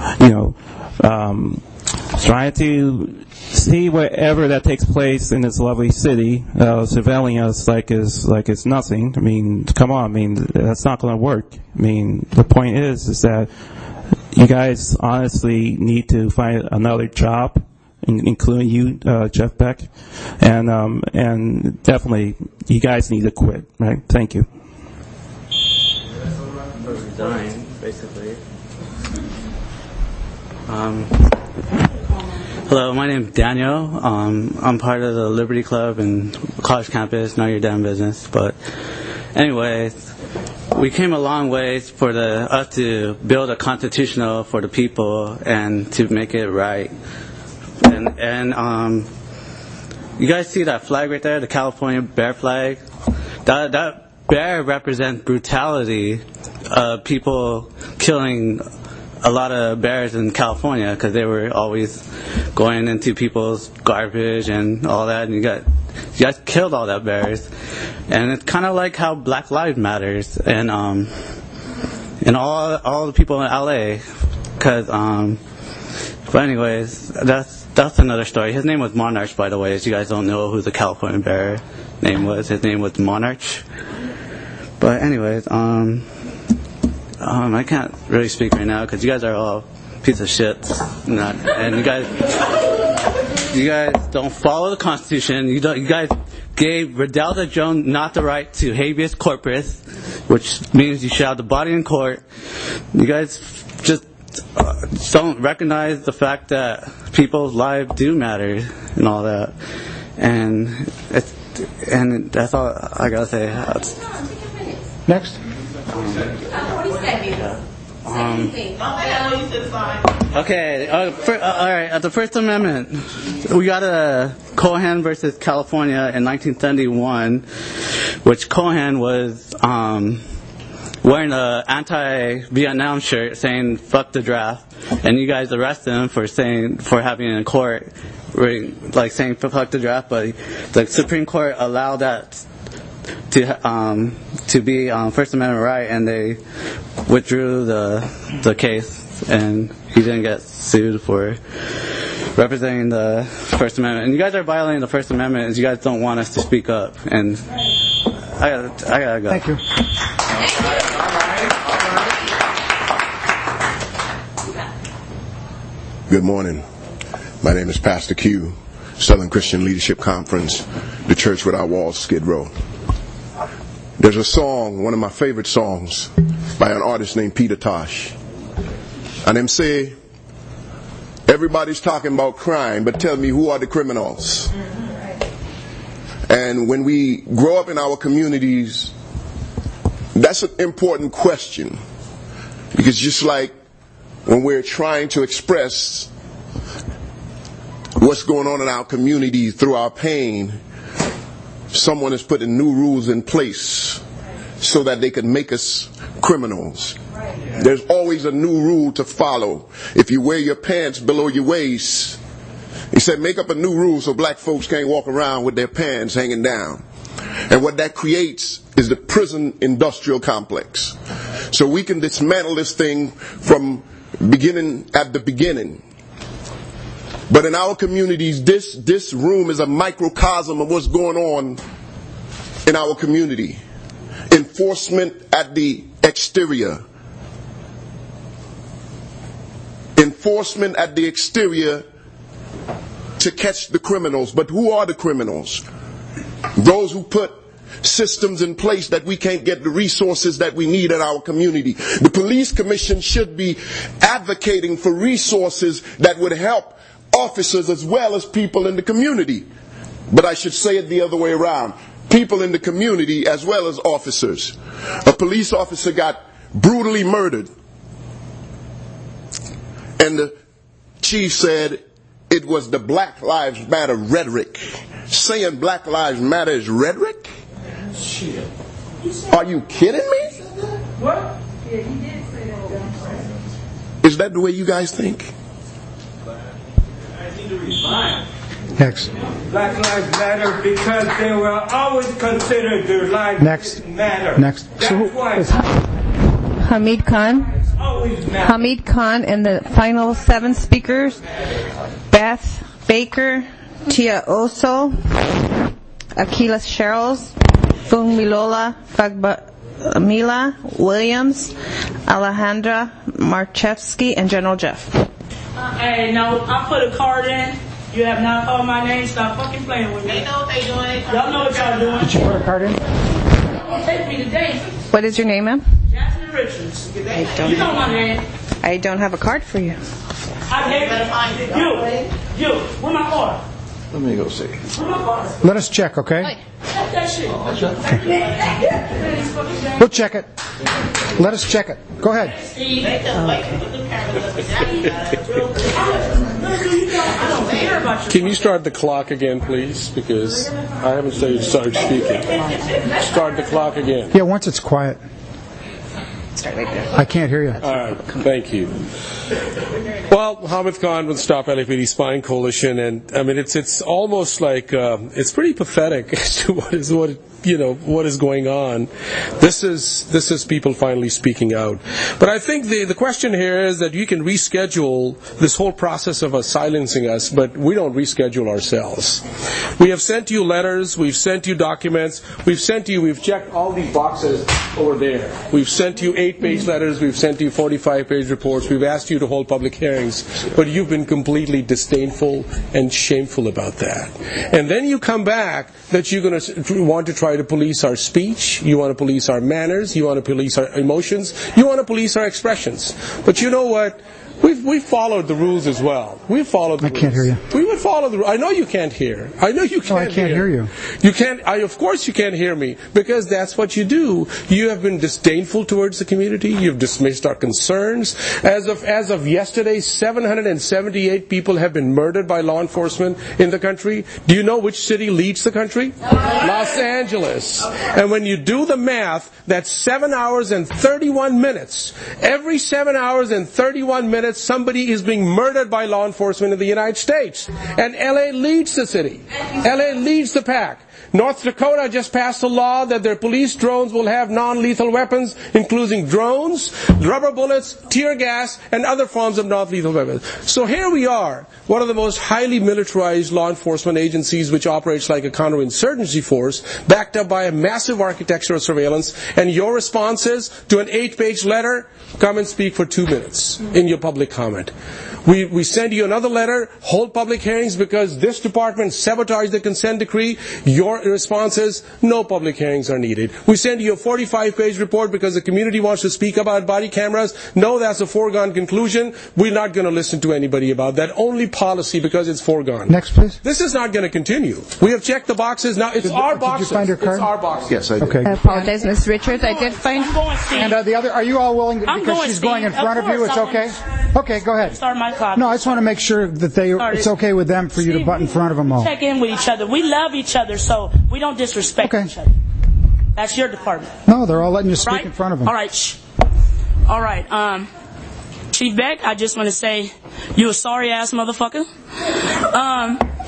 trying to see whatever that takes place in this lovely city, surveilling us like it's nothing? I mean, come on, I mean, that's not going to work. I mean, the point is that you guys honestly need to find another job, including you, Jeff Beck, and definitely you guys need to quit, right? Thank you. Resign, basically. Hello, my name is Daniel. I'm part of the Liberty Club and college campus. Know your damn business. But anyways, we came a long ways for us to build a constitutional for the people and to make it right. And you guys see that flag right there, the California bear flag? That bear represents brutality of people killing a lot of bears in California because they were always going into people's garbage and all that, and you guys killed all that bears. And it's kind of like how Black Lives Matters and all the people in LA, because but anyways, that's another story. His name was Monarch, by the way. If you guys don't know who the California bear name was, his name was Monarch. But anyways, I can't really speak right now because you guys are all piece of shit, and you guys don't follow the Constitution. You guys gave Redelda Jones not the right to habeas corpus, which means you should have the body in court. You guys just don't recognize the fact that people's lives do matter and all that, and that's all I gotta say. Next. Okay. All right. At the First Amendment, we got a Cohen versus California in 1971, which Cohen was wearing an anti-Vietnam shirt saying "fuck the draft," and you guys arrested him for having it in court, like saying "fuck the draft," but the Supreme Court allowed that to be First Amendment right, and they withdrew the case, and he didn't get sued for representing the First Amendment. And you guys are violating the First Amendment, and you guys don't want us to speak up. And I gotta go. Thank you. Good morning. My name is Pastor Q, Southern Christian Leadership Conference, the Church Without Walls, Skid Row. There's a song, one of my favorite songs, by an artist named Peter Tosh. And them say, everybody's talking about crime, but tell me, who are the criminals? And when we grow up in our communities, that's an important question. Because just like when we're trying to express what's going on in our community through our pain, someone is putting new rules in place so that they can make us criminals. There's always a new rule to follow. If you wear your pants below your waist, he said, make up a new rule so black folks can't walk around with their pants hanging down. And what that creates is the prison industrial complex. so we can dismantle this thing from at the beginning. But in our communities, this room is a microcosm of what's going on in our community. Enforcement at the exterior. Enforcement at the exterior to catch the criminals. But who are the criminals? Those who put systems in place that we can't get the resources that we need in our community. The police commission should be advocating for resources that would help officers as well as people in the community. But I should say it the other way around. People in the community as well as officers. A police officer got brutally murdered. And the chief said it was the Black Lives Matter rhetoric. Saying Black Lives Matter is rhetoric? Shit. Are you kidding me? What? Yeah, he did say that. Is that the way you guys think? Next. Black Lives Matter because they will always consider their lives matter. Next. That's why. Hamid Khan. Hamid Khan and the final 7 speakers: Beth Baker, Tia Oso, Akila Sherrills, Funmilola Fagbamila Williams, Alejandra Marchevsky, and General Jeff. Hey, no, I put a card in. You have not called my name. Stop fucking playing with me. They know what they doing. Y'all know what y'all doing. Did you put a card in? Don't take me today. What is your name, ma'am? Jasmine Richards. You know my name. I don't have a card for you. I gave it. You. Where my card? Let me go see. Where my card? Let us check, okay? Check that shit. We'll check it. Let us check it. Go ahead. Can you start the clock again, please? Because I haven't started speaking. Start the clock again. Yeah, once it's quiet. I can't hear you. All right, thank you. Well, Hamid Khan with Stop LAPD Spying Coalition, and I mean it's almost like it's pretty pathetic as to what is going on. This is people finally speaking out. But I think the question here is that you can reschedule this whole process of silencing us, but we don't reschedule ourselves. We have sent you letters, we've sent you documents, we've checked all these boxes over there. We've sent you 8-page letters, we've sent you 45-page reports, we've asked you to hold public hearings, but you've been completely disdainful and shameful about that. And then you come back that you're going to want to try to police our speech, you want to police our manners, you want to police our emotions, you want to police our expressions. But you know what? We've followed the rules as well. We've followed the rules. I can't hear you. We would follow the rules. I know you can't hear. I know you can't hear. I can't hear you. You can't. Of course you can't hear me, because that's what you do. You have been disdainful towards the community. You've dismissed our concerns. As of yesterday, 778 people have been murdered by law enforcement in the country. Do you know which city leads the country? Los Angeles. And when you do the math, that's 7 hours and 31 minutes. Every 7 hours and 31 minutes, somebody is being murdered by law enforcement in the United States. And LA leads the city. LA leads the pack. North Dakota just passed a law that their police drones will have non-lethal weapons, including drones, rubber bullets, tear gas, and other forms of non-lethal weapons. So here we are, one of the most highly militarized law enforcement agencies which operates like a counterinsurgency force, backed up by a massive architecture of surveillance, and your response is to an 8-page letter, come and speak for 2 minutes in your public comment. We send you another letter, hold public hearings because this department sabotaged the consent decree. Your response is, no public hearings are needed. We send you a 45-page report because the community wants to speak about body cameras. No, that's a foregone conclusion. We're not going to listen to anybody about that. Only policy because it's foregone. Next, please. This is not going to continue. We have checked the boxes. Now, it's our boxes. Did you find your card? It's our boxes. Yes, I did. Okay. I apologize, Ms. Richards. I did find... And the other, are you all willing, because she's going in front of you, it's okay? Okay, go ahead. Start my clock. No, I just want to make sure that it's okay with them for you to butt in front of them all. Check in with each other. We love each other, so we don't disrespect each other. That's your department. No, they're all letting you speak in front of them. All right. Shh. All right. Chief Beck, I just want to say you a sorry ass motherfucker.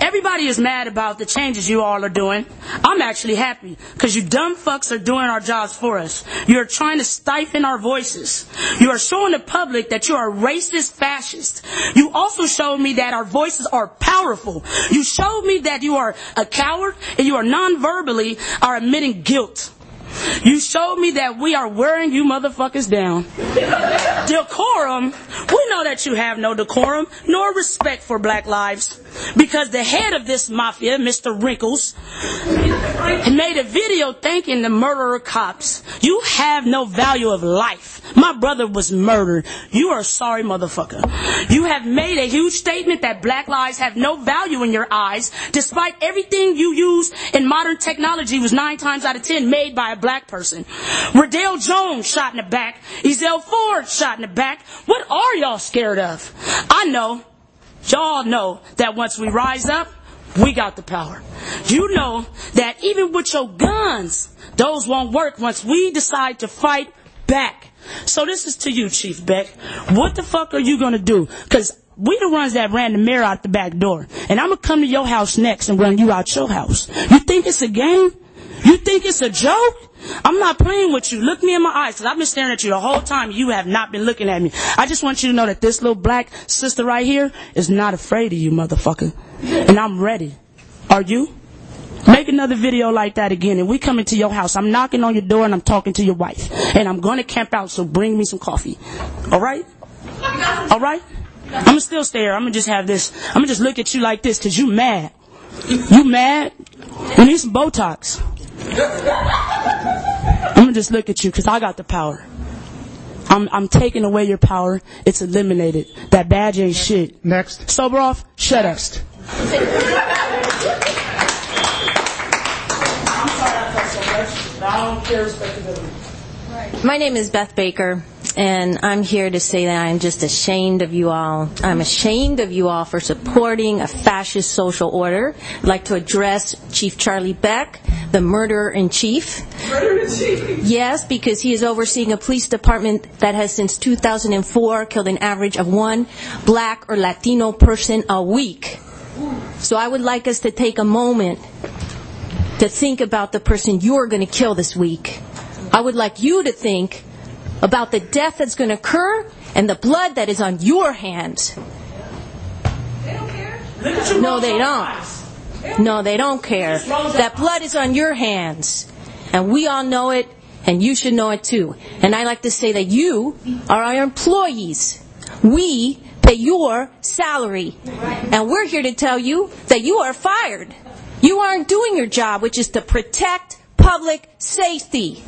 Everybody is mad about the changes you all are doing. I'm actually happy because you dumb fucks are doing our jobs for us. You're trying to stifle our voices. You are showing the public that you are racist fascist. You also showed me that our voices are powerful. You showed me that you are a coward and you are non-verbally are admitting guilt. You showed me that we are wearing you motherfuckers down. Decorum. We know that you have no decorum nor respect for black lives. Because the head of this mafia, Mr. Wrinkles, made a video thanking the murderer cops. You have no value of life. My brother was murdered. You are a sorry motherfucker. You have made a huge statement that black lives have no value in your eyes, despite everything you use in modern technology was 9 times out of 10 made by a black person. Riddell Jones shot in the back. Ezell Ford shot in the back. What are y'all scared of? I know. Y'all know that once we rise up, we got the power. You know that even with your guns, those won't work once we decide to fight back. So this is to you, Chief Beck. What the fuck are you going to do? Because we the ones that ran the mayor out the back door. And I'm going to come to your house next and run you out your house. You think it's a game? You think it's a joke? I'm not playing with you. Look me in my eyes, because I've been staring at you the whole time. You have not been looking at me. I just want you to know that this little black sister right here is not afraid of you, motherfucker. And I'm ready. Are you? Make another video like that again, and we come into your house. I'm knocking on your door, and I'm talking to your wife. And I'm going to camp out, so bring me some coffee. All right? All right? I'm going to still stay here. I'm going to just have this. I'm going to just look at you like this, because you mad. You mad? You need some Botox. I'm going to just look at you, because I got the power. I'm taking away your power. It's eliminated. That badge ain't shit. Next. Soboroff, shut up. I don't care respectability. My name is Beth Baker, and I'm here to say that I'm just ashamed of you all. I'm ashamed of you all for supporting a fascist social order. I'd like to address Chief Charlie Beck, the murderer-in-chief. Murderer-in-chief? Yes, because he is overseeing a police department that has since 2004 killed an average of 1 black or Latino person a week. So I would like us to take a moment to think about the person you're going to kill this week. I would like you to think about the death that's going to occur and the blood that is on your hands. They don't care. No, they don't. No, they don't care. That blood is on your hands. And we all know it, and you should know it too. And I like to say that you are our employees. We pay your salary. And we're here to tell you that you are fired. You aren't doing your job, which is to protect public safety.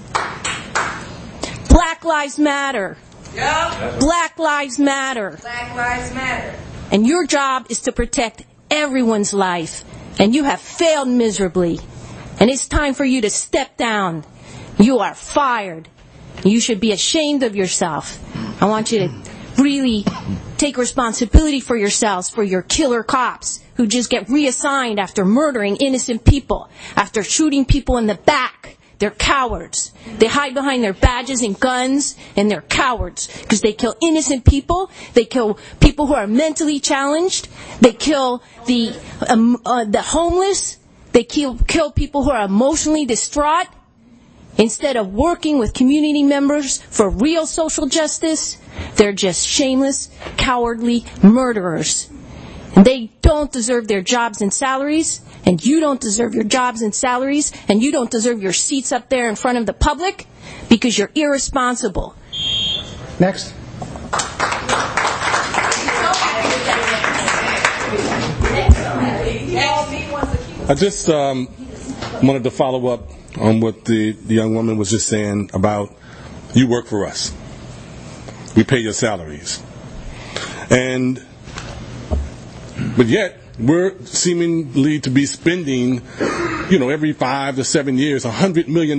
Black Lives Matter. Yep. Black Lives Matter. Black Lives Matter. And your job is to protect everyone's life. And you have failed miserably. And it's time for you to step down. You are fired. You should be ashamed of yourself. I want you to really take responsibility for yourselves, for your killer cops who just get reassigned after murdering innocent people, after shooting people in the back. They're cowards. They hide behind their badges and guns, and they're cowards because they kill innocent people. They kill people who are mentally challenged. They kill the homeless. They kill people who are emotionally distraught. Instead of working with community members for real social justice, they're just shameless, cowardly murderers. And they don't deserve their jobs and salaries, and you don't deserve your jobs and salaries, and you don't deserve your seats up there in front of the public because you're irresponsible. Next. I just wanted to follow up on what the young woman was just saying about you work for us. We pay your salaries. But yet, we're seemingly to be spending, every 5 to 7 years, $100 million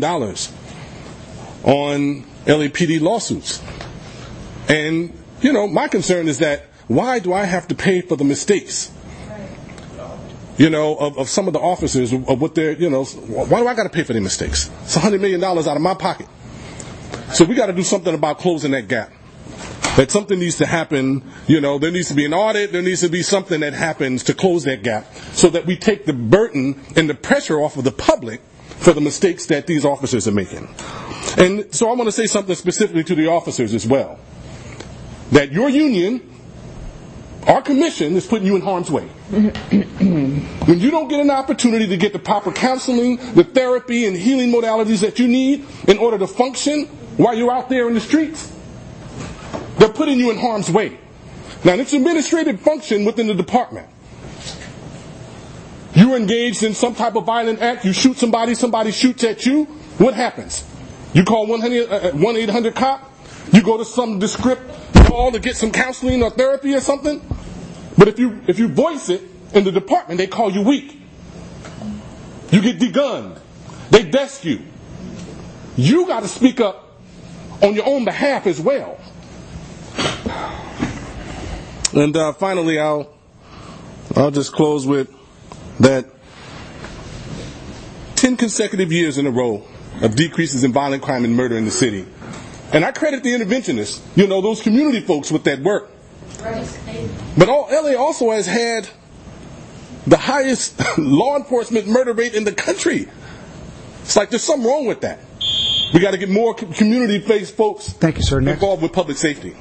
on LAPD lawsuits. And, my concern is that why do I have to pay for the mistakes, of some of the officers, of what they're, why do I got to pay for their mistakes? It's $100 million out of my pocket. So we got to do something about closing that gap. that something needs to happen. There needs to be an audit. There needs to be something that happens to close that gap so that we take the burden and the pressure off of the public for the mistakes that these officers are making. And so I want to say something specifically to the officers as well. That your union, our commission, is putting you in harm's way. When you don't get an opportunity to get the proper counseling, the therapy, and healing modalities that you need in order to function while you're out there in the streets, they're putting you in harm's way. Now, it's an administrative function within the department. You're engaged in some type of violent act, you shoot somebody shoots at you, what happens? You call 1-800-COP, you go to some descript call to get some counseling or therapy or something. But if you voice it in the department, they call you weak. You get degunned. They desk you. You got to speak up on your own behalf as well. And finally, I'll just close with that 10 consecutive years in a row of decreases in violent crime and murder in the city. And I credit the interventionists, those community folks with that work. But LA also has had the highest law enforcement murder rate in the country. It's like there's something wrong with that. We got to get more community-based folks involved with public safety.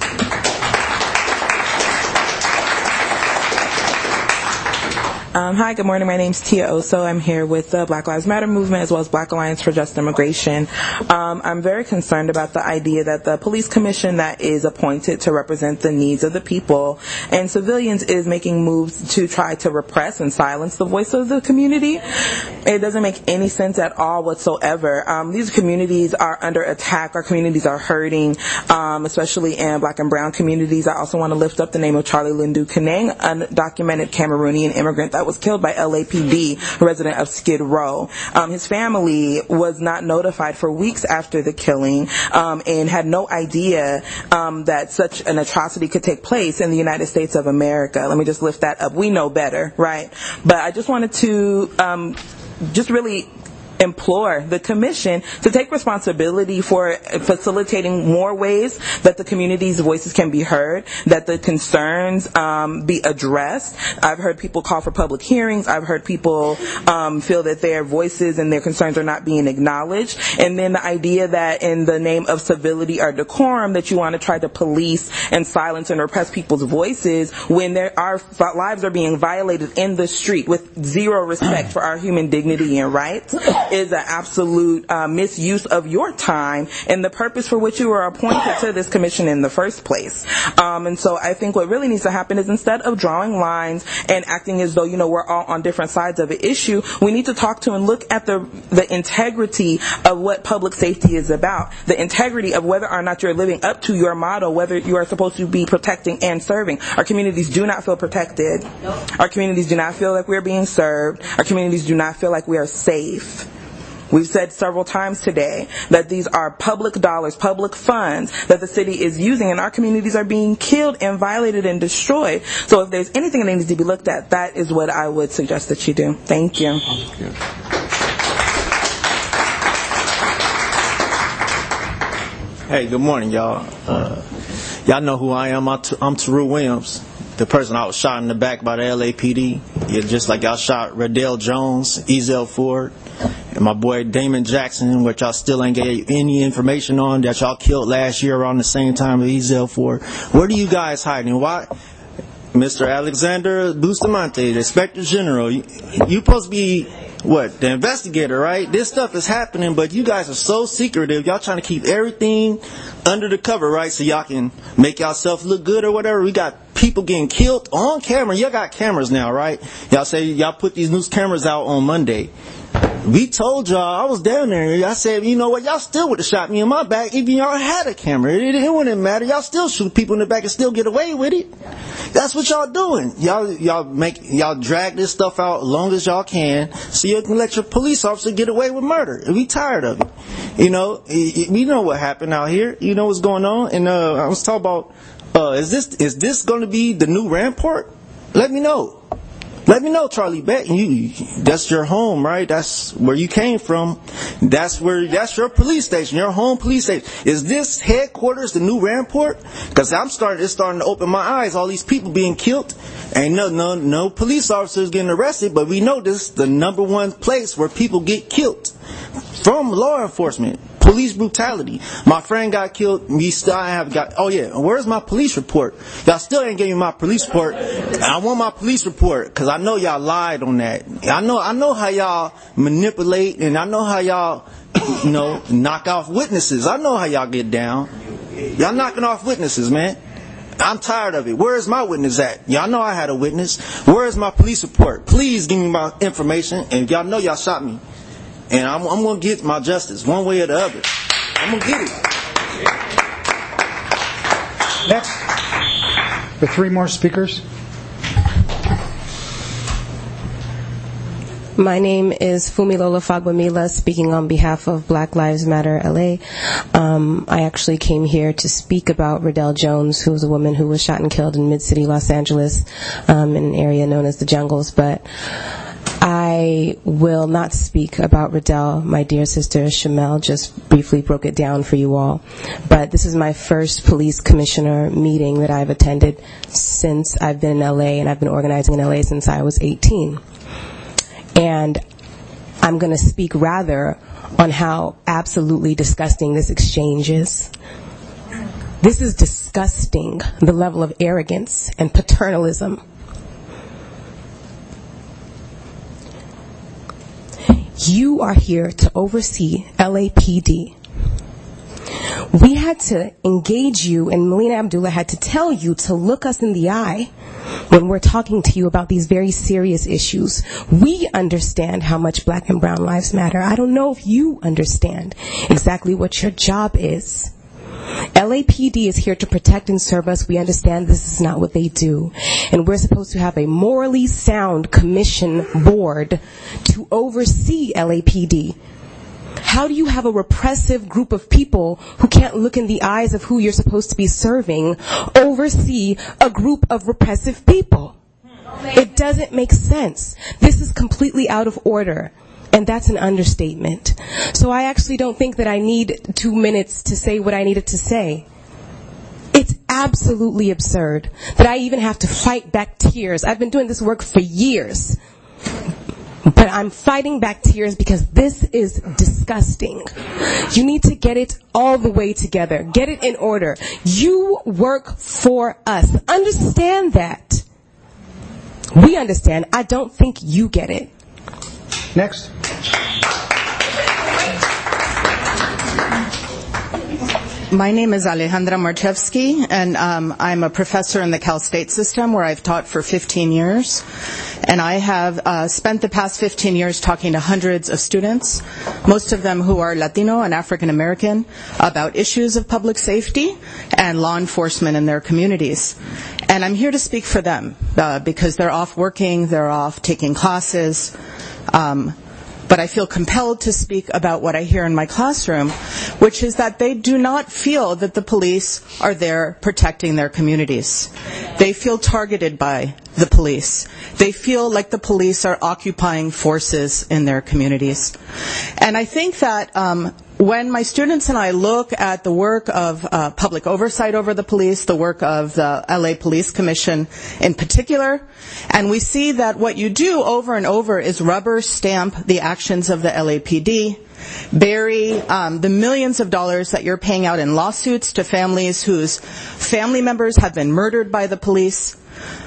Hi, good morning. My name's Tia Oso. I'm here with the Black Lives Matter movement as well as Black Alliance for Just Immigration. I'm very concerned about the idea that the police commission that is appointed to represent the needs of the people and civilians is making moves to try to repress and silence the voice of the community. It doesn't make any sense at all whatsoever. These communities are under attack. Our communities are hurting, especially in Black and Brown communities. I also want to lift up the name of Charlie Lindu Kaneng, a undocumented Cameroonian immigrant that was killed by LAPD, a resident of Skid Row. His family was not notified for weeks after the killing and had no idea that such an atrocity could take place in the United States of America. Let me just lift that up. We know better, right? But I just wanted to just really implore the commission to take responsibility for facilitating more ways that the community's voices can be heard, that the concerns be addressed. I've heard people call for public hearings. I've heard people feel that their voices and their concerns are not being acknowledged. And then the idea that in the name of civility or decorum that you want to try to police and silence and repress people's voices when our lives are being violated in the street with zero respect for our human dignity and rights is an absolute misuse of your time and the purpose for which you were appointed to this commission in the first place. And so I think what really needs to happen is instead of drawing lines and acting as though, we're all on different sides of an issue, we need to talk to and look at the integrity of what public safety is about, the integrity of whether or not you're living up to your motto, whether you are supposed to be protecting and serving. Our communities do not feel protected. Nope. Our communities do not feel like we're being served. Our communities do not feel like we are safe. We've said several times today that these are public dollars, public funds that the city is using, and our communities are being killed and violated and destroyed. So if there's anything that needs to be looked at, that is what I would suggest that you do. Thank you. Hey, good morning, y'all. Y'all know who I am. I'm Teru Williams, the person I was shot in the back by the LAPD. Yeah, just like y'all shot Radell Jones, Ezell Ford, and my boy Damon Jackson, which y'all still ain't gave any information on, that y'all killed last year around the same time as Ezell Ford. Where are you guys hiding? Why? Mr. Alexander Bustamante, the Inspector General, you supposed to be, what, the investigator, right? This stuff is happening, but you guys are so secretive. Y'all trying to keep everything under the cover, right? So y'all can make yourself look good or whatever. We got people getting killed on camera. Y'all got cameras now, right? Y'all say y'all put these news cameras out on Monday. We told y'all, I was down there, I said, you know what, y'all still would have shot me in my back even y'all had a camera. It wouldn't matter. Y'all still shoot people in the back and still get away with it. That's what y'all doing. Y'all drag this stuff out as long as y'all can so you can let your police officer get away with murder. And we tired of it. We know what happened out here. You know what's going on. And I was talking about, is this going to be the new Rampart? Let me know. Let me know, Charlie Beck. That's your home, right? That's where you came from. That's your police station, your home police station. Is this headquarters the new Rampart? Because it's starting to open my eyes. All these people being killed. Ain't no police officers getting arrested, but we know this is the number one place where people get killed from law enforcement. Police brutality. My friend got killed. Me still have got. Oh yeah, where's my police report? Y'all still ain't giving me my police report. I want my police report because I know y'all lied on that. I know how y'all manipulate, and I know how y'all, knock off witnesses. I know how y'all get down. Y'all knocking off witnesses, man. I'm tired of it. Where is my witness at? Y'all know I had a witness. Where is my police report? Please give me my information. And y'all know y'all shot me. And I'm going to get my justice one way or the other. I'm going to get it. Next. The 3 more speakers. My name is Fumilola Fagbamila, speaking on behalf of Black Lives Matter LA. I actually came here to speak about Riddell Jones, who was a woman who was shot and killed in Mid-City, Los Angeles, in an area known as the Jungles. But I will not speak about Riddell. My dear sister Shamel just briefly broke it down for you all. But this is my first police commissioner meeting that I've attended since I've been in LA, and I've been organizing in LA since I was 18. And I'm going to speak rather on how absolutely disgusting this exchange is. This is disgusting, the level of arrogance and paternalism. You are here to oversee LAPD. We had to engage you, and Melina Abdullah had to tell you to look us in the eye when we're talking to you about these very serious issues. We understand how much Black and brown lives matter. I don't know if you understand exactly what your job is. LAPD is here to protect and serve us. We understand this is not what they do. And we're supposed to have a morally sound commission board to oversee LAPD. How do you have a repressive group of people who can't look in the eyes of who you're supposed to be serving oversee a group of repressive people? It doesn't make sense. This is completely out of order. And that's an understatement. So I actually don't think that I need 2 minutes to say what I needed to say. It's absolutely absurd that I even have to fight back tears. I've been doing this work for years. But I'm fighting back tears because this is disgusting. You need to get it all the way together. Get it in order. You work for us. Understand that. We understand. I don't think you get it. Next. My name is Alejandra Marchevsky, and I'm a professor in the Cal State system where I've taught for 15 years. And I have spent the past 15 years talking to hundreds of students, most of them who are Latino and African American, about issues of public safety and law enforcement in their communities. And I'm here to speak for them because they're off working, they're off taking classes. But I feel compelled to speak about what I hear in my classroom, which is that they do not feel that the police are there protecting their communities. They feel targeted by the police. They feel like the police are occupying forces in their communities. And I think that when my students and I look at the work of public oversight over the police, the work of the LA Police Commission in particular, and we see that what you do over and over is rubber stamp the actions of the LAPD, bury the millions of dollars that you're paying out in lawsuits to families whose family members have been murdered by the police,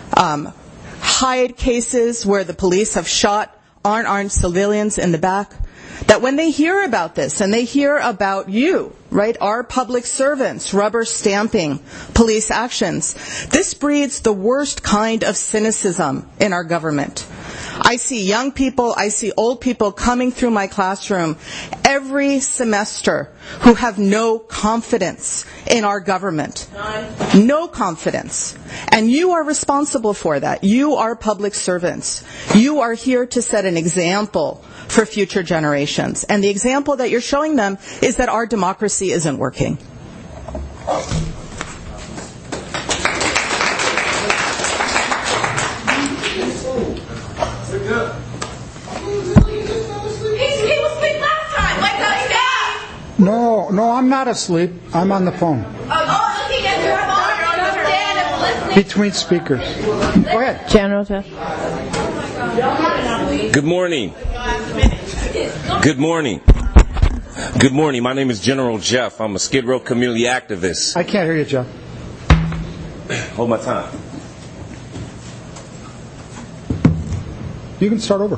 hide cases where the police have shot unarmed civilians in the back, that when they hear about this and they hear about you, right, our public servants rubber stamping police actions, this breeds the worst kind of cynicism in our government. I see young people, I see old people coming through my classroom every semester who have no confidence in our government. No confidence. And you are responsible for that. You are public servants. You are here to set an example for future generations. And the example that you're showing them is that our democracy isn't working. He was speak last time. Like No, I'm not asleep. I'm on the phone. Looking at your phone, stand and listen. Between speakers. Go ahead. General Jeff. Good morning. Good morning. Good morning. My name is General Jeff. I'm a Skid Row community activist. I can't hear you, Jeff. Hold my time. You can start over.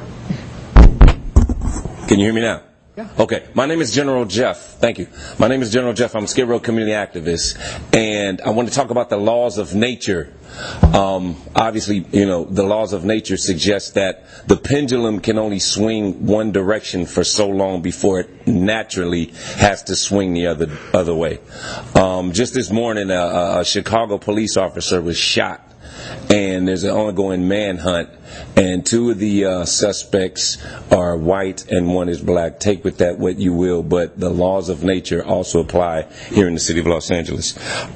Can you hear me now? Yeah. Okay. My name is General Jeff. Thank you. My name is General Jeff. I'm a Skid Row community activist. And I want to talk about the laws of nature. Obviously, the laws of nature suggest that the pendulum can only swing one direction for so long before it naturally has to swing the other way. Just this morning, a Chicago police officer was shot. And there's an ongoing manhunt, and 2 of the suspects are white and 1 is black. Take with that what you will, but the laws of nature also apply here in the city of Los Angeles.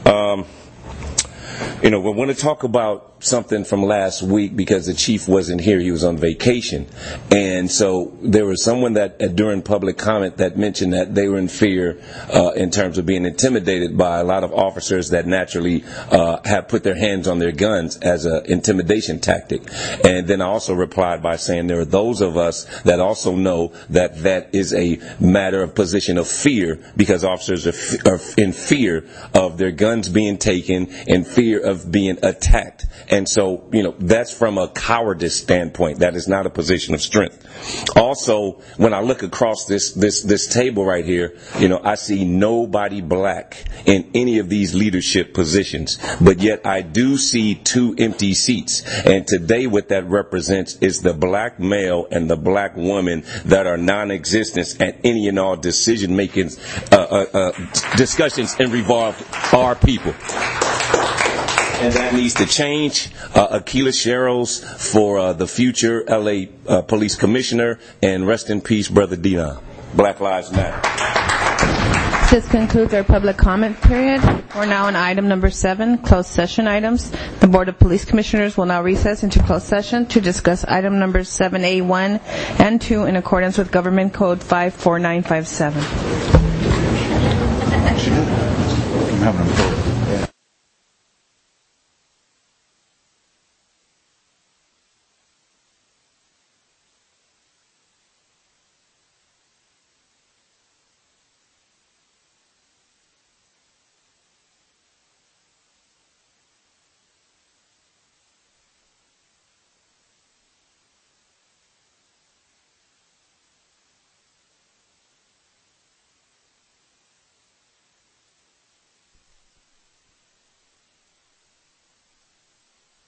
We want to talk about something from last week because the chief wasn't here. He was on vacation. And so there was someone that during public comment that mentioned that they were in fear in terms of being intimidated by a lot of officers that naturally have put their hands on their guns as an intimidation tactic. And then I also replied by saying there are those of us that also know that that is a matter of position of fear because officers are in fear of their guns being taken, in fear of being attacked. And so, that's from a cowardice standpoint. That is not a position of strength. Also, when I look across this table right here, I see nobody black in any of these leadership positions. But yet I do see 2 empty seats. And today what that represents is the black male and the black woman that are non-existent at any and all decision-making discussions and revolve our people. And that needs to change. Akila Sherrills for the future LA Police Commissioner, and rest in peace, Brother Dion. Black Lives Matter. This concludes our public comment period. We're now on item number 7, closed session items. The Board of Police Commissioners will now recess into closed session to discuss item numbers 7A1 and 2 in accordance with Government Code 54957.